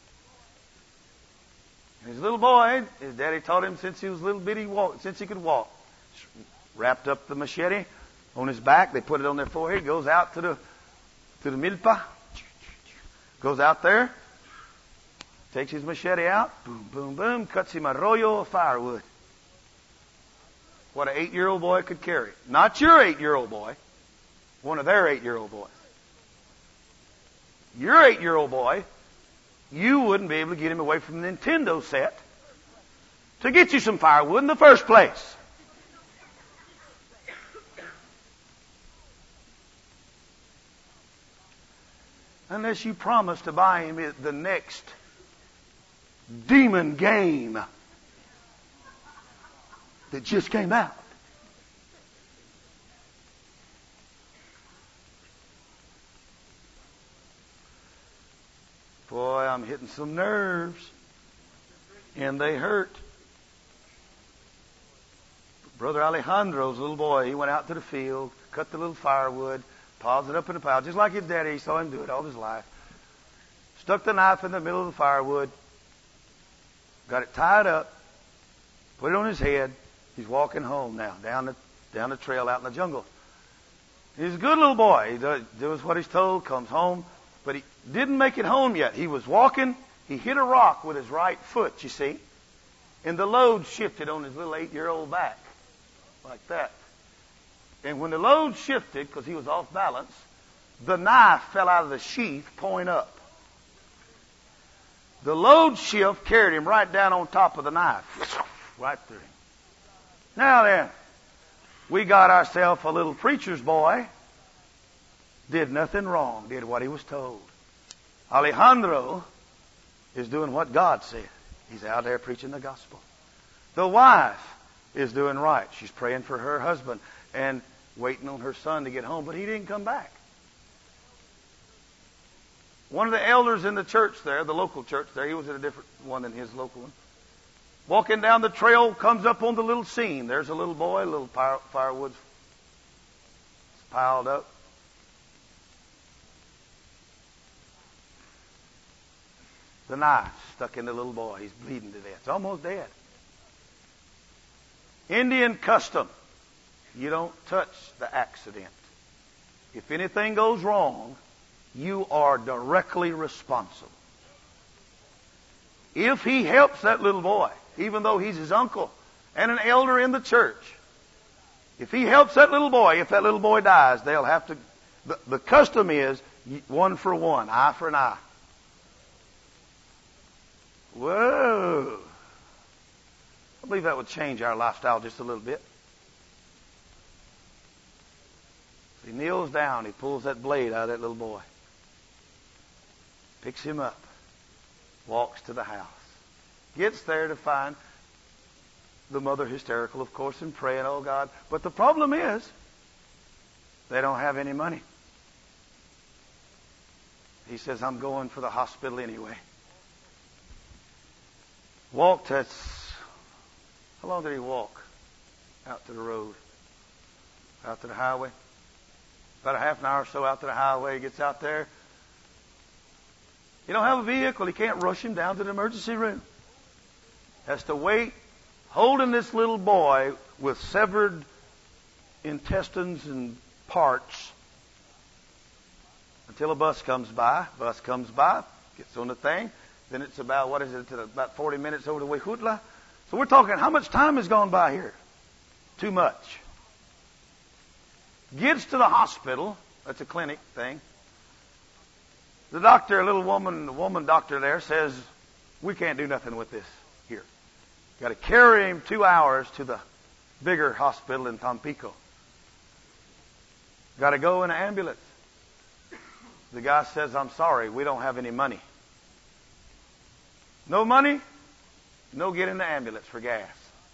And his little boy, his daddy taught him since he was a little bitty walk, since he could walk. Wrapped up the machete on his back. They put it on their forehead. Goes out to the to the milpa. Goes out there. Takes his machete out. Boom, boom, boom. Cuts him a rollo of firewood. What an eight-year-old boy could carry. Not your eight-year-old boy. One of their eight-year-old boys. Your eight-year-old boy, you wouldn't be able to get him away from the Nintendo set to get you some firewood in the first place. Unless you promise to buy him the next demon game that just came out. I'm hitting some nerves, and they hurt. Brother Alejandro's little boy, he went out to the field, cut the little firewood, piles it up in a pile, just like his daddy. He saw him do it all his life. Stuck the knife in the middle of the firewood, got it tied up, put it on his head. He's walking home now, down the down the trail out in the jungle. He's a good little boy. He does, does what he's told, comes home, but he didn't make it home yet. He was walking. He hit a rock with his right foot, you see, and the load shifted on his little eight-year-old back, like that. And when the load shifted, because he was off balance, the knife fell out of the sheath, point up. The load shift carried him right down on top of the knife, right through him. Now then, we got ourselves a little preacher's boy, did nothing wrong, did what he was told. Alejandro is doing what God said. He's out there preaching the gospel. The wife is doing right. She's praying for her husband and waiting on her son to get home, but he didn't come back. One of the elders in the church there, the local church there, he was at a different one than his local one. Walking down the trail, comes up on the little scene. There's a little boy, a little fire, firewood piled up. The knife stuck in the little boy. He's bleeding to death. He's almost dead. Indian custom. You don't touch the accident. If anything goes wrong, you are directly responsible. If he helps that little boy, even though he's his uncle and an elder in the church, if he helps that little boy, if that little boy dies, they'll have to, the, the custom is one for one, eye for an eye. Whoa. I believe that would change our lifestyle just a little bit. He kneels down, he pulls that blade out of that little boy, picks him up, walks to the house, gets there to find the mother hysterical, of course, and praying, oh God. But the problem is, they don't have any money. He says, I'm going for the hospital anyway. Walked, that's, how long did he walk out to the road? Out to the highway? About a half an hour or so out to the highway. He gets out there. He don't have a vehicle. He can't rush him down to the emergency room. Has to wait, holding this little boy with severed intestines and parts until a bus comes by. Bus comes by, gets on the thing. Then it's about, what is it, about forty minutes over to Huejutla. So we're talking, how much time has gone by here? Too much. Gets to the hospital. That's a clinic thing. The doctor, a little woman, the woman doctor there says, we can't do nothing with this here. Got to carry him two hours to the bigger hospital in Tampico. Got to go in an ambulance. The guy says, I'm sorry, we don't have any money. No money? No get in the ambulance for gas.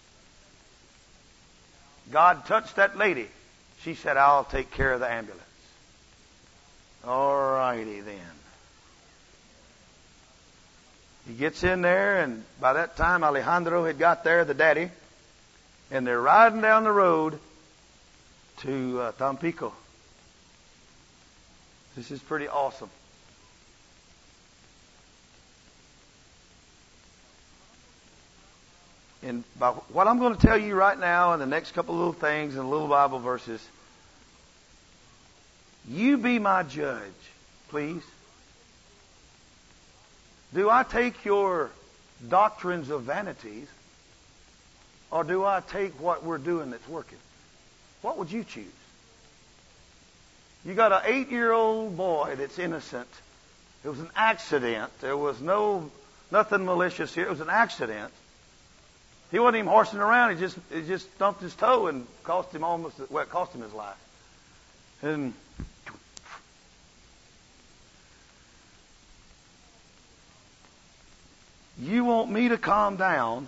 God touched that lady. She said, I'll take care of the ambulance. All righty then. He gets in there, and by that time Alejandro had got there, the daddy, and they're riding down the road to uh, Tampico. This is pretty awesome. And by what I'm going to tell you right now, and the next couple of little things and little Bible verses, you be my judge, please. Do I take your doctrines of vanities, or do I take what we're doing that's working? What would you choose? You got an eight-year-old boy that's innocent. It was an accident. There was no nothing malicious here. It was an accident. He wasn't even horsing around. He just he just stumped his toe and cost him almost well, it cost him his life. And you want me to calm down,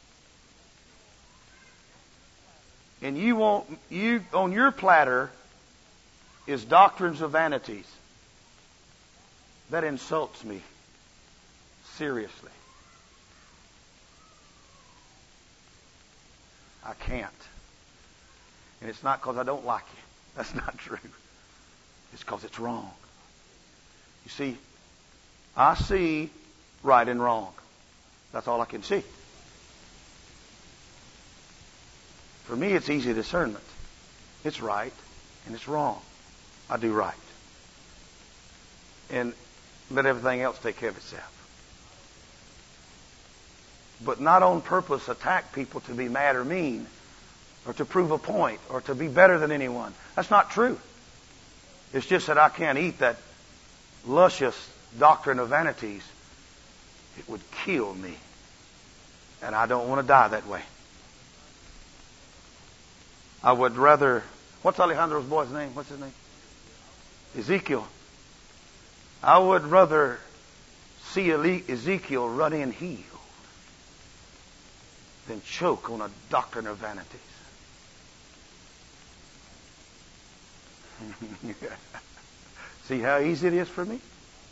and you want you on your platter is doctrines of vanities. That insults me. seriously. I can't. And it's not because I don't like you. That's not true. It's because it's wrong. You see, I see right and wrong. That's all I can see. For me, it's easy discernment. It's right and it's wrong. I do right. And let everything else take care of itself. But not on purpose attack people to be mad or mean, or to prove a point, or to be better than anyone. That's not true. It's just that I can't eat that luscious doctrine of vanities. It would kill me. And I don't want to die that way. I would rather... What's Alejandro's boy's name? What's his name? Ezekiel. I would rather see Ezekiel run in healed than choke on a doctrine of vanities. See how easy it is for me?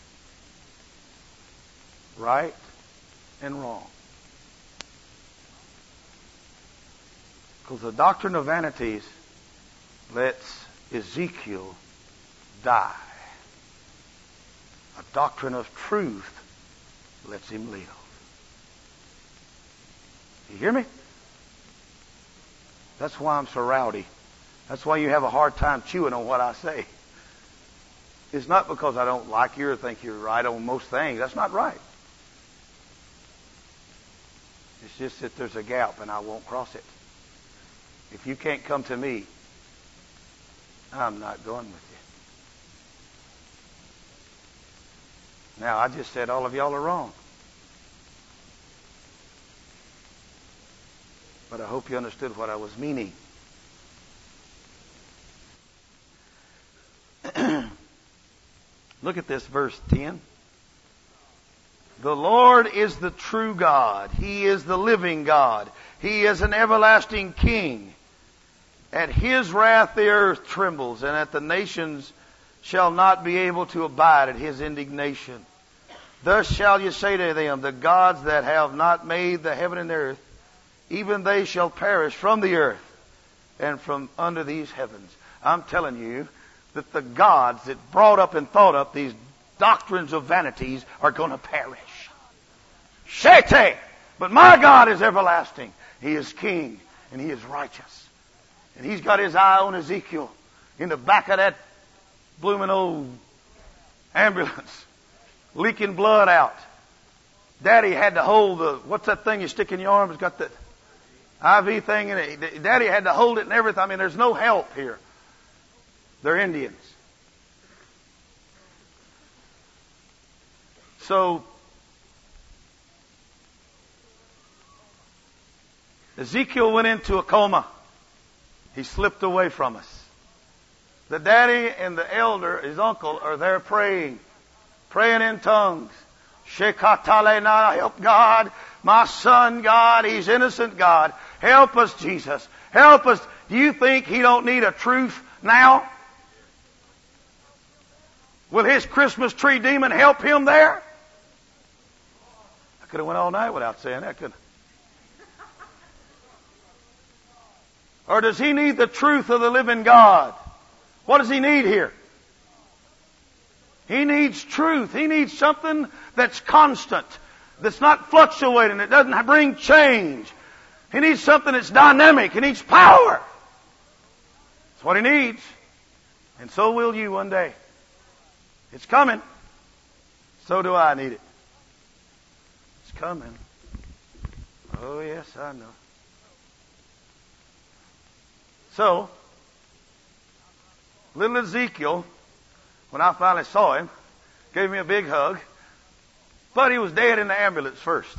Right and wrong. Because the doctrine of vanities lets Ezekiel die. A doctrine of truth lets him live. You hear me? That's why I'm so rowdy. That's why you have a hard time chewing on what I say. It's not because I don't like you or think you're right on most things. That's not right. It's just that there's a gap and I won't cross it. If you can't come to me, I'm not going with you. Now, I just said all of y'all are wrong. But I hope you understood what I was meaning. Look at this, verse ten. The Lord is the true God. He is the living God. He is an everlasting King. At His wrath the earth trembles, and at the nations shall not be able to abide at His indignation. Thus shall you say to them, the gods that have not made the heaven and the earth, even they shall perish from the earth and from under these heavens. I'm telling you that the gods that brought up and thought up these doctrines of vanities are going to perish. Shete! But my God is everlasting. He is King and He is righteous. And He's got His eye on Ezekiel in the back of that blooming old ambulance, leaking blood out. Daddy had to hold the, what's that thing you stick in your arm? It's got the I V thing in it. Daddy had to hold it and everything. I mean, there's no help here. They're Indians. So, Ezekiel went into a coma. He slipped away from us. The daddy and the elder, his uncle, are there praying. Praying in tongues. Shekatalena, help God. My son, God, he's innocent, God. Help us, Jesus. Help us. Do you think he don't need a truth now? Will his Christmas tree demon help him there? I could have went all night without saying that, couldn't I? Or does he need the truth of the living God? What does he need here? He needs truth. He needs something that's constant, that's not fluctuating, that doesn't bring change. He needs something that's dynamic. He needs power. That's what he needs. And so will you one day. It's coming. So do I need it. It's coming. Oh, yes, I know. So, little Ezekiel, when I finally saw him, gave me a big hug, but he was dead in the ambulance first.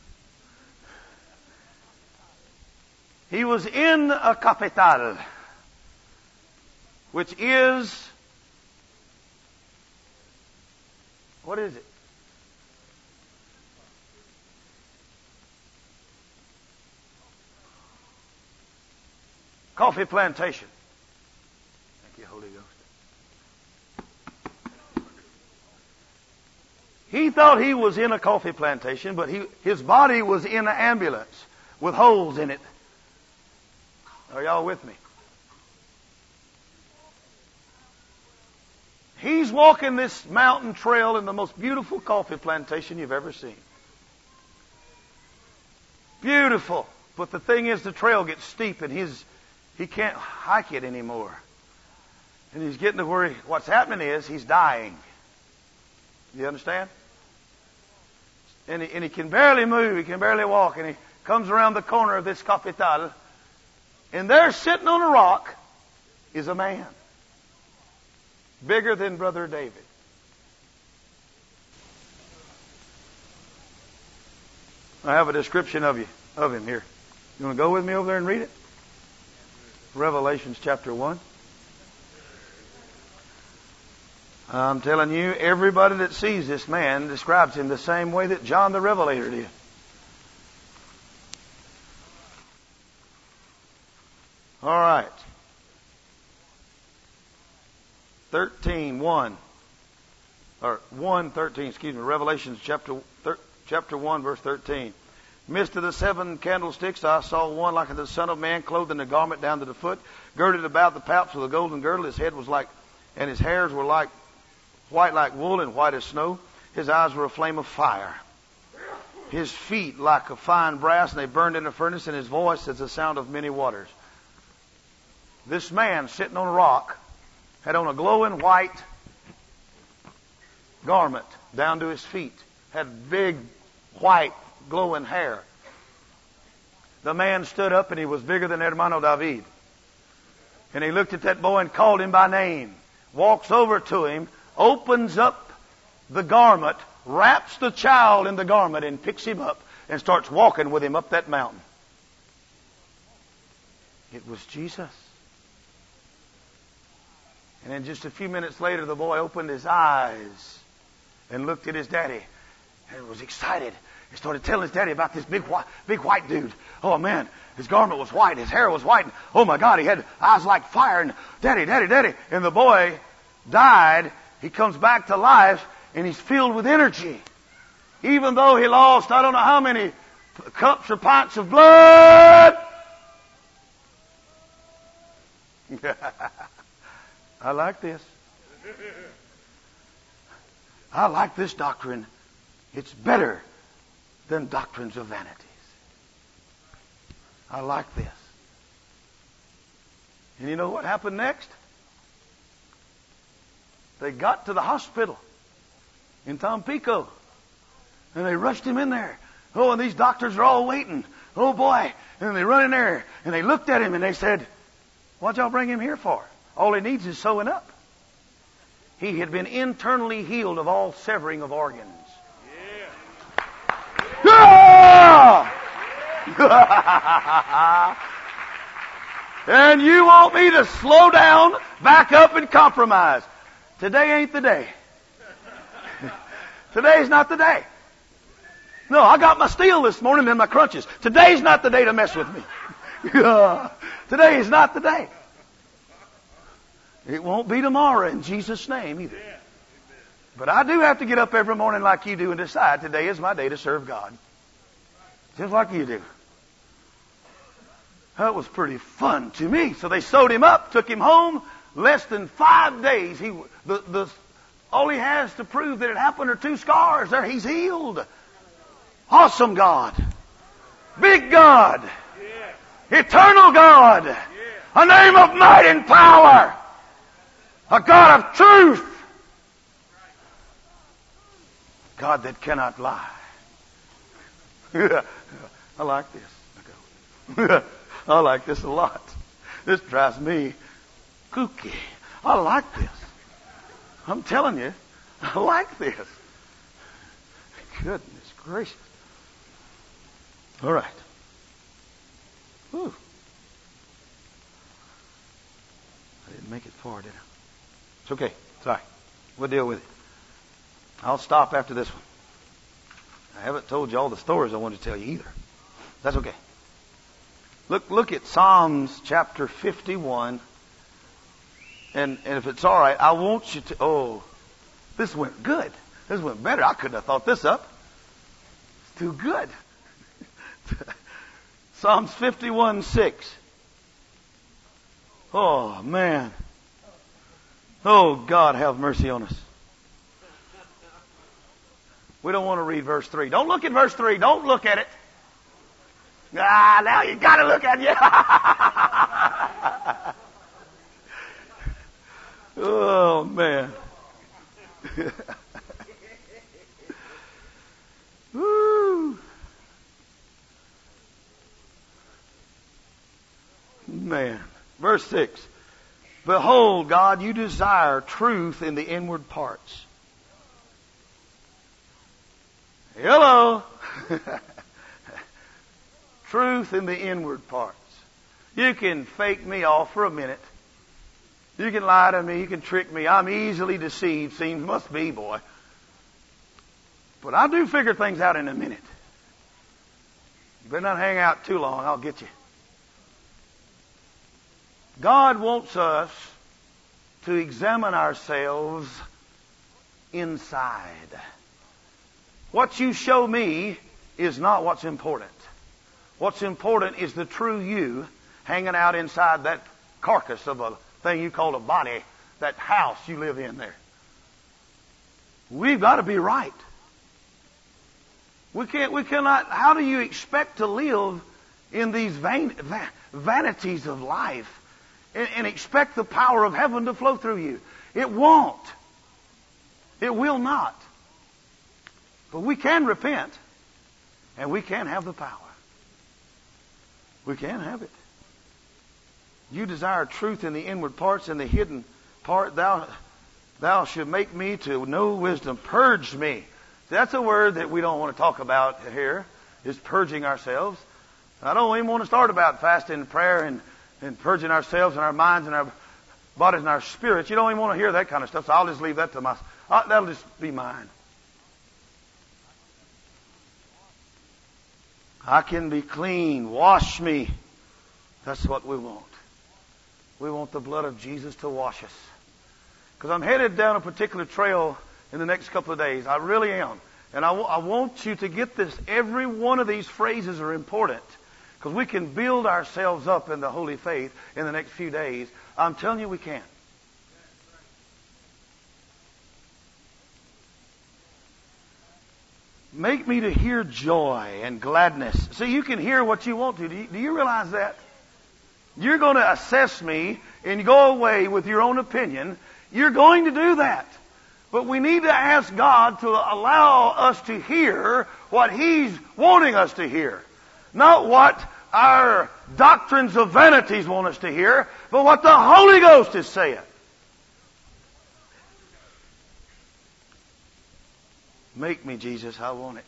He was in a capital, which is, what is it? Coffee plantation. Thank you, Holy Ghost. He thought he was in a coffee plantation, but he, his body was in an ambulance with holes in it. Are y'all with me? He's walking this mountain trail in the most beautiful coffee plantation you've ever seen. Beautiful. But the thing is, the trail gets steep and his, he can't hike it anymore. And he's getting to where he, what's happening is he's dying. You understand? And he, and he can barely move. He can barely walk. And he comes around the corner of this capital. And there, sitting on a rock, is a man. Bigger than Brother David. I have a description of you, of him here. You want to go with me over there and read it? Revelations chapter one. I'm telling you, everybody that sees this man describes him the same way that John the Revelator did. All right. thirteen, one. Or one, thirteen, excuse me. Revelations chapter, thir, chapter one, verse thirteen. Midst of the seven candlesticks, I saw one like the Son of Man, clothed in a garment down to the foot, girded about the paps with a golden girdle. His head was like, and his hairs were like white like wool and white as snow. His eyes were a flame of fire. His feet like a fine brass, and they burned in a furnace, and his voice as the sound of many waters. This man sitting on a rock had on a glowing white garment down to his feet. Had big white glowing hair. The man stood up and he was bigger than Hermano David. And he looked at that boy and called him by name. Walks over to him, opens up the garment, wraps the child in the garment and picks him up and starts walking with him up that mountain. It was Jesus. And then just a few minutes later, the boy opened his eyes and looked at his daddy and was excited. He started telling his daddy about this big white, big white dude. Oh man, his garment was white, his hair was white. And, oh my God, he had eyes like fire. And daddy, daddy, daddy. And the boy died. He comes back to life and he's filled with energy. Even though he lost, I don't know how many cups or pints of blood. I like this. I like this doctrine. It's better than doctrines of vanities. I like this. And you know what happened next? They got to the hospital in Tampico. And they rushed him in there. Oh, and these doctors are all waiting. Oh boy. And they run in there and they looked at him and they said, "What'd y'all bring him here for? All he needs is sewing up." He had been internally healed of all severing of organs. Yeah. And you want me to slow down, back up, and compromise. Today ain't the day. Today's not the day. No, I got my steel this morning and my crunches. Today's not the day to mess with me. Today is not the day. It won't be tomorrow in Jesus' name either. But I do have to get up every morning like you do and decide today is my day to serve God. Just like you do. That was pretty fun to me. So they sewed him up, took him home. Less than five days, he the the all he has to prove that it happened are two scars. There, he's healed. Awesome God, big God, eternal God, a name of might and power, a God of truth, God that cannot lie. I like this. I like this a lot. This drives me kooky. I like this. I'm telling you, I like this. Goodness gracious. All right. Whew. I didn't make it far, did I? It's okay. Sorry. We'll deal with it. I'll stop after this one. I haven't told you all the stories I wanted to tell you either. That's okay. Look, look at Psalms chapter fifty-one. And, and if it's all right, I want you to... Oh, this went good. This went better. I couldn't have thought this up. It's too good. Psalms fifty-one six. Oh, man. Oh, God, have mercy on us. We don't want to read verse three. Don't look at verse three. Don't look at it. Ah, now you got to look at it. Oh, man. Woo. Man. Verse six. Behold, God, you desire truth in the inward parts. Hello. Truth in the inward parts. You can fake me off for a minute. You can lie to me. You can trick me. I'm easily deceived. Seems must be, boy. But I do figure things out in a minute. You better not hang out too long. I'll get you. God wants us to examine ourselves inside. What you show me is not what's important. What's important is the true you hanging out inside that carcass of a thing you call a body, that house you live in there. We've got to be right. We can't, we cannot, how do you expect to live in these vain, va- vanities of life and, and expect the power of heaven to flow through you? It won't. It will not. But we can repent, and we can have the power. We can have it. You desire truth in the inward parts, and the hidden part thou thou should make me to know wisdom. Purge me. That's a word that we don't want to talk about here, is purging ourselves. I don't even want to start about fasting and prayer and, and purging ourselves and our minds and our bodies and our spirits. You don't even want to hear that kind of stuff, so I'll just leave that to my... Uh, that'll just be mine. I can be clean. Wash me. That's what we want. We want the blood of Jesus to wash us. Because I'm headed down a particular trail in the next couple of days. I really am. And I, w- I want you to get this. Every one of these phrases are important. Because we can build ourselves up in the holy faith in the next few days. I'm telling you we can. Make me to hear joy and gladness. See, you can hear what you want to. Do you, do you realize that? You're going to assess me and go away with your own opinion. You're going to do that. But we need to ask God to allow us to hear what He's wanting us to hear. Not what our doctrines of vanities want us to hear, but what the Holy Ghost is saying. Make me, Jesus, I want it.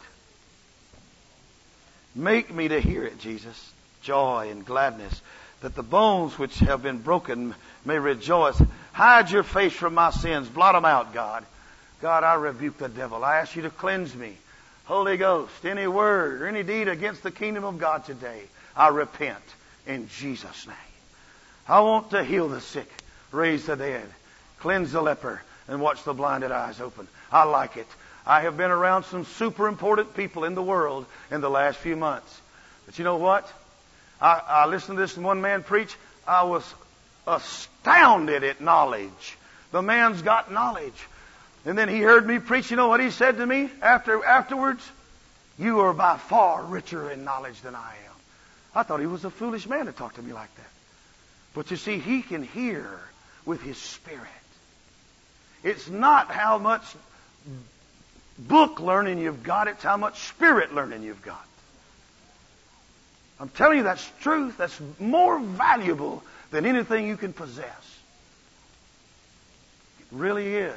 Make me to hear it, Jesus. Joy and gladness, that the bones which have been broken may rejoice. Hide your face from my sins. Blot them out, God. God, I rebuke the devil. I ask you to cleanse me. Holy Ghost, any word or any deed against the kingdom of God today, I repent in Jesus' name. I want to heal the sick, raise the dead, cleanse the leper, and watch the blinded eyes open. I like it. I have been around some super important people in the world in the last few months. But you know what? I, I listened to this one man preach. I was astounded at knowledge. The man's got knowledge. And then he heard me preach. You know what he said to me after afterwards? You are by far richer in knowledge than I am. I thought he was a foolish man to talk to me like that. But you see, he can hear with his spirit. It's not how much book learning you've got, it's how much spirit learning you've got. I'm telling you, that's truth. That's more valuable than anything you can possess. It really is.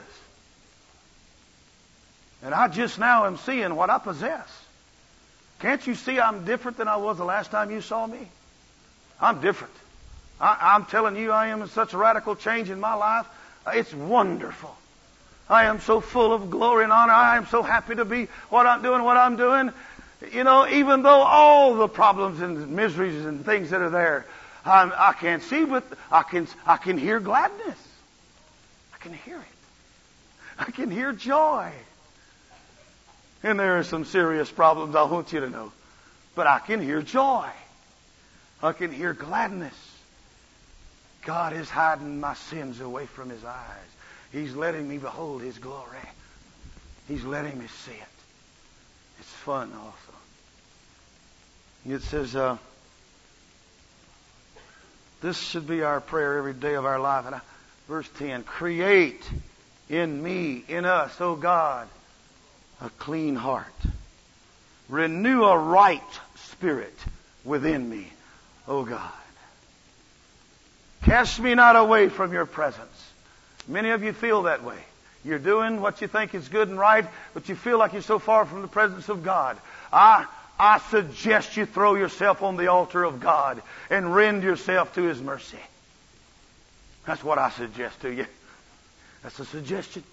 And I just now am seeing what I possess. Can't you see I'm different than I was the last time you saw me? I'm different. I, I'm telling you, I am in such a radical change in my life. It's wonderful. I am so full of glory and honor. I am so happy to be what I'm doing, what I'm doing. You know, even though all the problems and miseries and things that are there, I'm, I can't see, but I can, I can hear gladness. I can hear it. I can hear joy. And there are some serious problems, I want you to know. But I can hear joy. I can hear gladness. God is hiding my sins away from His eyes. He's letting me behold His glory. He's letting me see it. It's fun also. It says, uh, this should be our prayer every day of our life. And I, verse ten, create in me, in us, O God, a clean heart. Renew a right spirit within me, O God. Cast me not away from your presence. Many of you feel that way. You're doing what you think is good and right, but you feel like you're so far from the presence of God. I, I suggest you throw yourself on the altar of God and rend yourself to His mercy. That's what I suggest to you. That's a suggestion.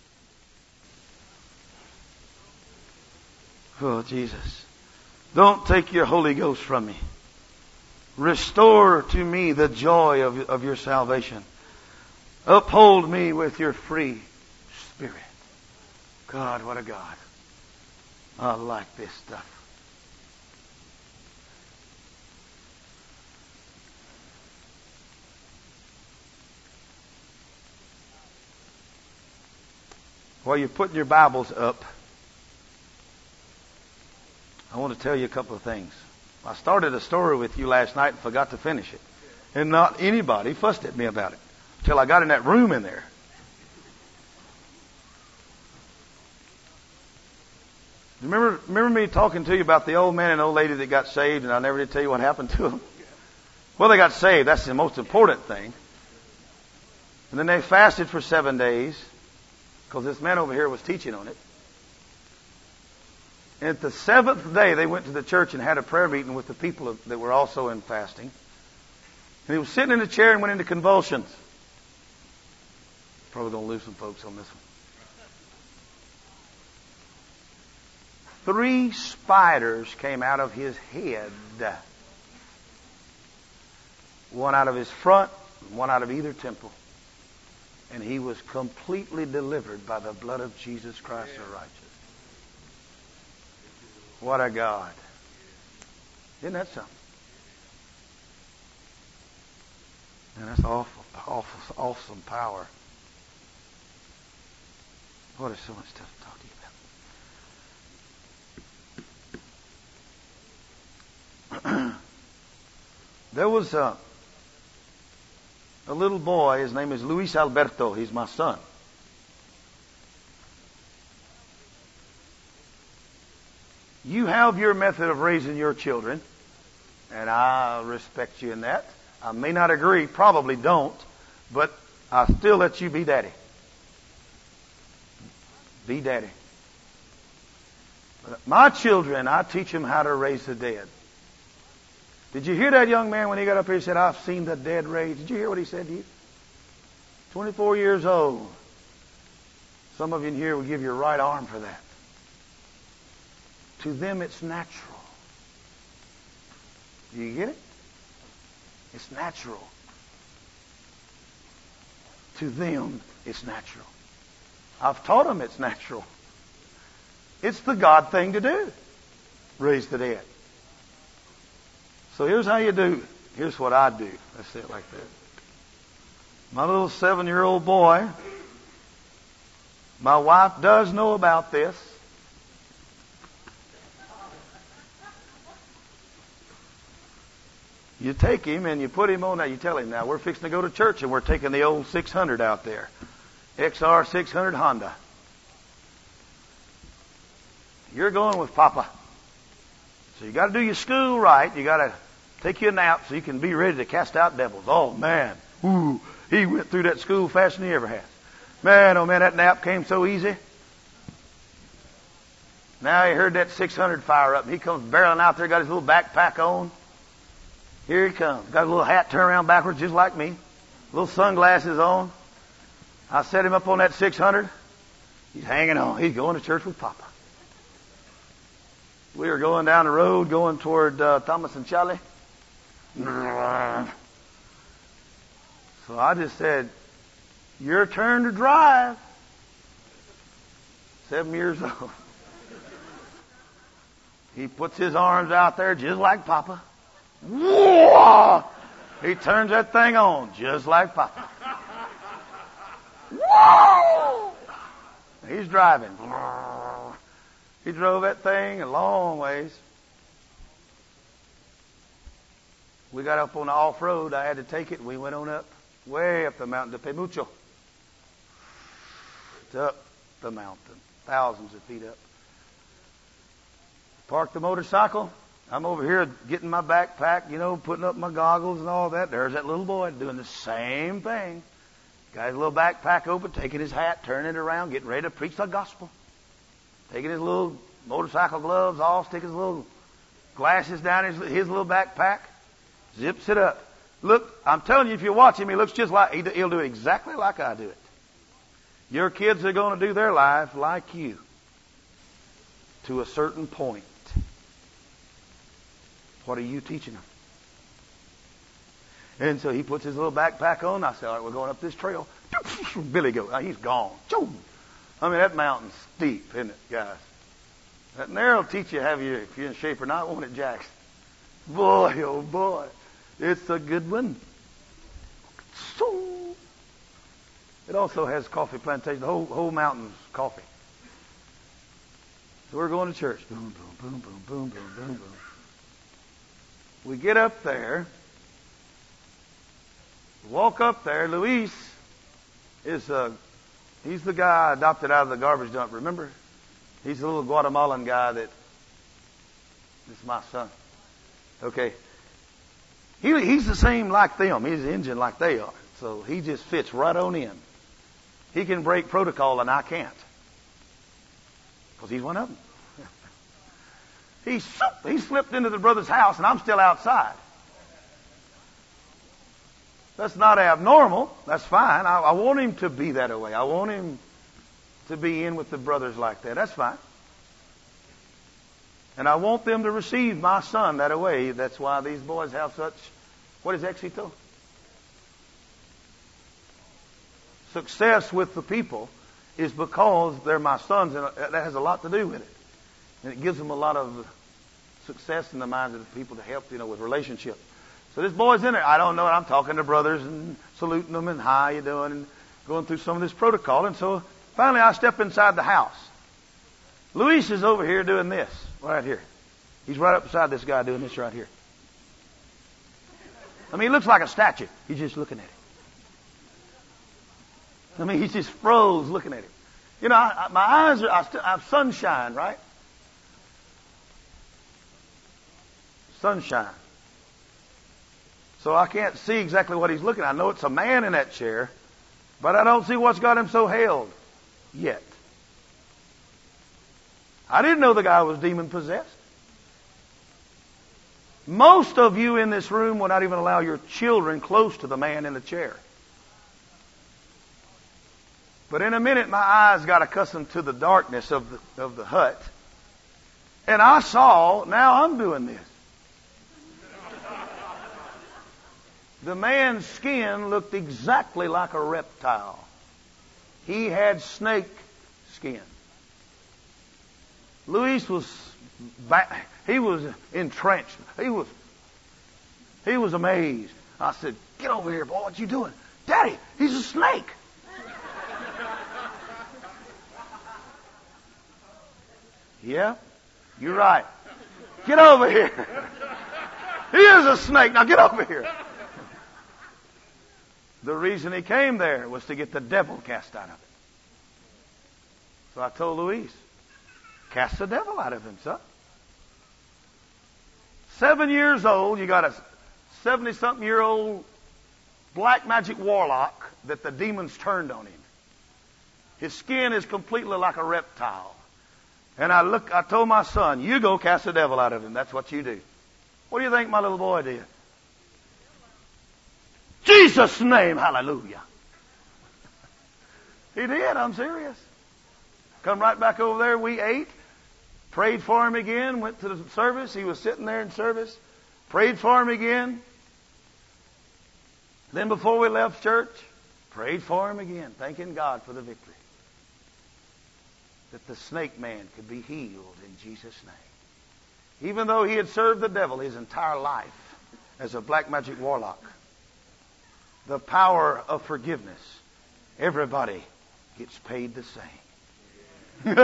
Oh, Jesus. Don't take your Holy Ghost from me. Restore to me the joy of, of your salvation. Uphold me with your free Spirit. God, what a God. I like this stuff. While you're putting your Bibles up, I want to tell you a couple of things. I started a story with you last night and forgot to finish it. And not anybody fussed at me about it until I got in that room in there. Remember, remember me talking to you about the old man and old lady that got saved, and I never did tell you what happened to them? Well, they got saved. That's the most important thing. And then they fasted for seven days because this man over here was teaching on it. And at the seventh day, they went to the church and had a prayer meeting with the people that were also in fasting. And he was sitting in a chair and went into convulsions. Probably going to lose some folks on this one. Three spiders came out of his head. One out of his front, one out of either temple. And he was completely delivered by the blood of Jesus Christ the righteous. What a God. Isn't that something? And that's awful, awful, awesome power. What is so much stuff to talk to you about? There was a, a little boy, his name is Luis Alberto, he's my son. You have your method of raising your children, and I respect you in that. I may not agree, probably don't, but I still let you be daddy. Be daddy. But my children, I teach them how to raise the dead. Did you hear that young man when he got up here and said, I've seen the dead raised? Did you hear what he said to you? twenty-four years old. Some of you in here will give your right arm for that. To them, it's natural. Do you get it? It's natural. To them, it's natural. I've taught them it's natural. It's the God thing to do. Raise the dead. So here's how you do. Here's what I do. Let's say it like that. My little seven-year-old boy, my wife does know about this. You take him and you put him on that. You tell him, now we're fixing to go to church and we're taking the old six hundred out there. X R six hundred Honda. You're going with Papa. So you got to do your school right. You got to take you a nap so you can be ready to cast out devils. Oh man, ooh, he went through that school faster than he ever has. Man, oh man, that nap came so easy. Now he heard that six hundred fire up, and he comes barreling out there, got his little backpack on. Here he comes. Got a little hat turned around backwards just like me. Little sunglasses on. I set him up on that six hundred. He's hanging on. He's going to church with Papa. We were going down the road, going toward uh, Thomas and Charlie. So I just said, your turn to drive. Seven years old. He puts his arms out there just like Papa. Whoa! He turns that thing on just like Papa. Whoa! He's driving. He drove that thing a long ways. We got up on the off-road. I had to take it. We went on up, way up the mountain to Pemucho. It's up the mountain, thousands of feet up. Parked the motorcycle. I'm over here getting my backpack, you know, putting up my goggles and all that. There's that little boy doing the same thing. Got his little backpack open, taking his hat, turning it around, getting ready to preach the gospel. Taking his little motorcycle gloves off, sticking his little glasses down his, his little backpack, zips it up. Look, I'm telling you, if you watch him, he looks just like, he'll do it exactly like I do it. Your kids are going to do their life like you to a certain point. What are you teaching them? And so he puts his little backpack on. I said, all right, we're going up this trail. Billy goes. He's gone. I mean, that mountain's steep, isn't it, guys? That narrow will teach you have you, if you're in shape or not, won't it, Jackson? Boy, oh boy. It's a good one. So, it also has coffee plantation. The whole, whole mountain's coffee. So we're going to church. Boom, boom, boom, boom, boom, boom, boom, boom. We get up there. Walk up there. Luis is uh, he's the guy I adopted out of the garbage dump. Remember? He's the little Guatemalan guy that is my son. Okay. He he's the same like them. He's an Indian like they are. So he just fits right on in. He can break protocol and I can't. Because he's one of them. He, he slipped into the brother's house and I'm still outside. That's not abnormal. That's fine. I, I want him to be that way. I want him to be in with the brothers like that. That's fine. And I want them to receive my son that way. That's why these boys have such, what is éxito? Success with the people is because they're my sons, and that has a lot to do with it. And it gives them a lot of success in the minds of the people to help, you know, with relationships. So this boy's in there. I don't know. I'm talking to brothers and saluting them and how you doing and going through some of this protocol. And so finally I step inside the house. Luis is over here doing this right here. He's right up beside this guy doing this right here. I mean, he looks like a statue. He's just looking at it. I mean, he's just froze looking at it. You know, I, I, my eyes are, I, still, I have sunshine, right? Sunshine. So I can't see exactly what he's looking at. I know it's a man in that chair, but I don't see what's got him so held yet. I didn't know the guy was demon possessed. Most of you in this room will not even allow your children close to the man in the chair. But in a minute, my eyes got accustomed to the darkness of the, of the hut. And I saw, now I'm doing this. The man's skin looked exactly like a reptile. He had snake skin. Luis was, back, he was entrenched. He was, he was amazed. I said, "Get over here, boy. What you doing?" "Daddy, he's a snake." "Yeah, you're right. Get over here. He is a snake. Now get over here." The reason he came there was to get the devil cast out of it. So I told Luis, cast the devil out of him, son. Seven years old, you got a seventy-something-year-old black magic warlock that the demons turned on him. His skin is completely like a reptile. And I look, I told my son, you go cast the devil out of him. That's what you do. What do you think my little boy did? Jesus' name, hallelujah. He did, I'm serious. Come right back over there, we ate, prayed for him again, went to the service. He was sitting there in service, prayed for him again. Then before we left church, prayed for him again, thanking God for the victory. That the snake man could be healed in Jesus' name. Even though he had served the devil his entire life as a black magic warlock, the power of forgiveness, everybody gets paid the same.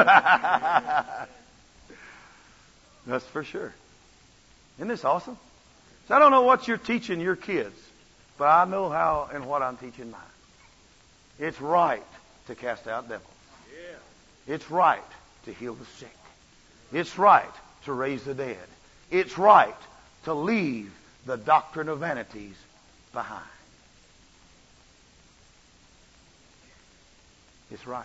That's for sure. Isn't this awesome? So I don't know what you're teaching your kids, but I know how and what I'm teaching mine. It's right to cast out devils. It's right to heal the sick. It's right to raise the dead. It's right to leave the doctrine of vanities behind. It's right.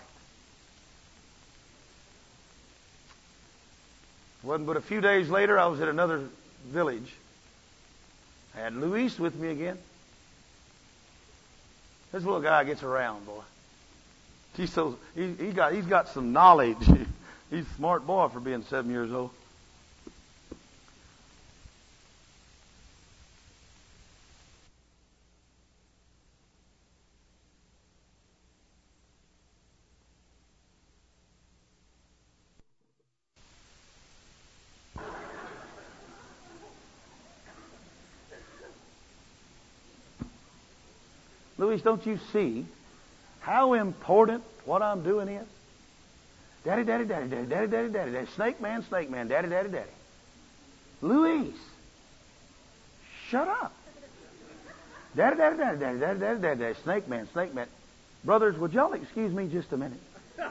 It wasn't but a few days later, I was at another village. I had Luis with me again. This little guy gets around, boy. He's so he, he got he's got some knowledge. He's a smart boy for being seven years old. Luis, don't you see how important what I'm doing is? Daddy, daddy, daddy, daddy, daddy, daddy, daddy, daddy. Snake man, snake man, daddy, daddy, daddy. Luis, shut up. Daddy, daddy, daddy, daddy, daddy, daddy, daddy, daddy. Snake man, snake man. Brothers, would y'all excuse me just a minute?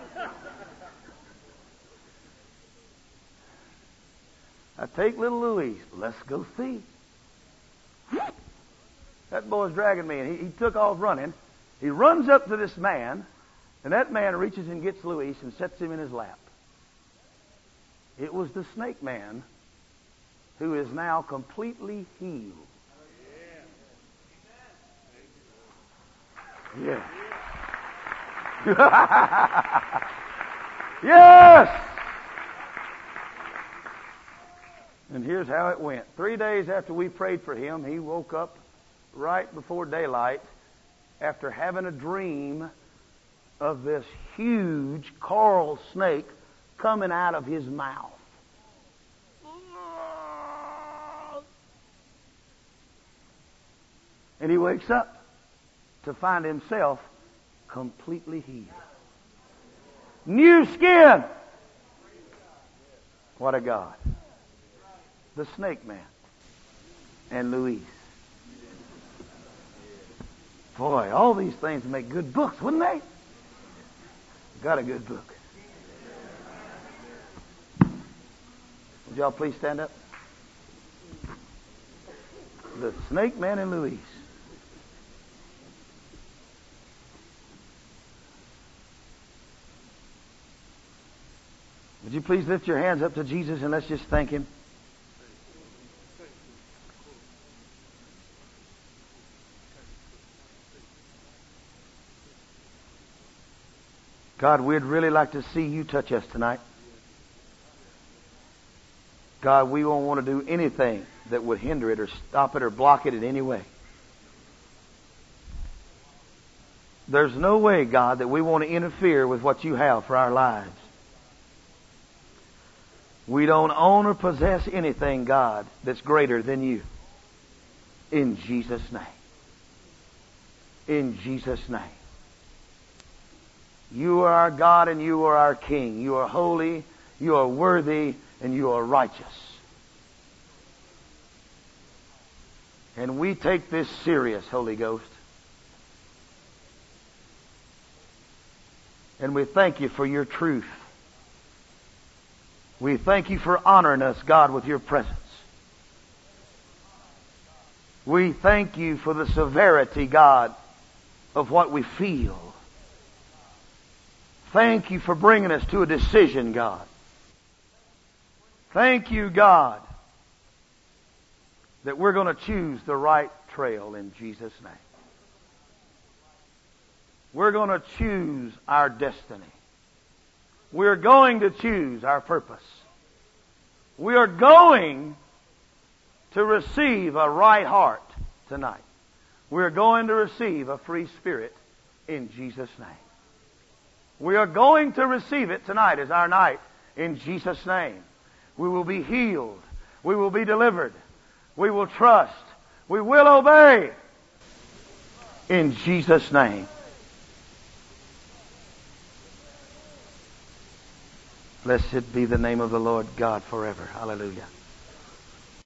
I take little Luis. Let's go see. That boy's dragging me, and he, he took off running. He runs up to this man, and that man reaches and gets Luis and sets him in his lap. It was the snake man who is now completely healed. Yeah. Yes! And here's how it went. Three days after we prayed for him, he woke up right before daylight after having a dream of this huge coral snake coming out of his mouth. And he wakes up to find himself completely healed. New skin! What a God. The snake man and Luis. Boy, all these things make good books, wouldn't they? Got a good book. Would y'all please stand up? The snake man and Luis. Would you please lift your hands up to Jesus and let's just thank Him? God, we'd really like to see You touch us tonight. God, we won't want to do anything that would hinder it or stop it or block it in any way. There's no way, God, that we want to interfere with what You have for our lives. We don't own or possess anything, God, that's greater than You. In Jesus' name. In Jesus' name. You are our God and You are our King. You are holy, You are worthy, and You are righteous. And we take this serious, Holy Ghost. And we thank You for Your truth. We thank You for honoring us, God, with Your presence. We thank You for the severity, God, of what we feel. Thank You for bringing us to a decision, God. Thank You, God, that we're going to choose the right trail in Jesus' name. We're going to choose our destiny. We're going to choose our purpose. We are going to receive a right heart tonight. We're going to receive a free spirit in Jesus' name. We are going to receive it tonight as our night in Jesus' name. We will be healed. We will be delivered. We will trust. We will obey. In Jesus' name. Blessed be the name of the Lord God forever. Hallelujah.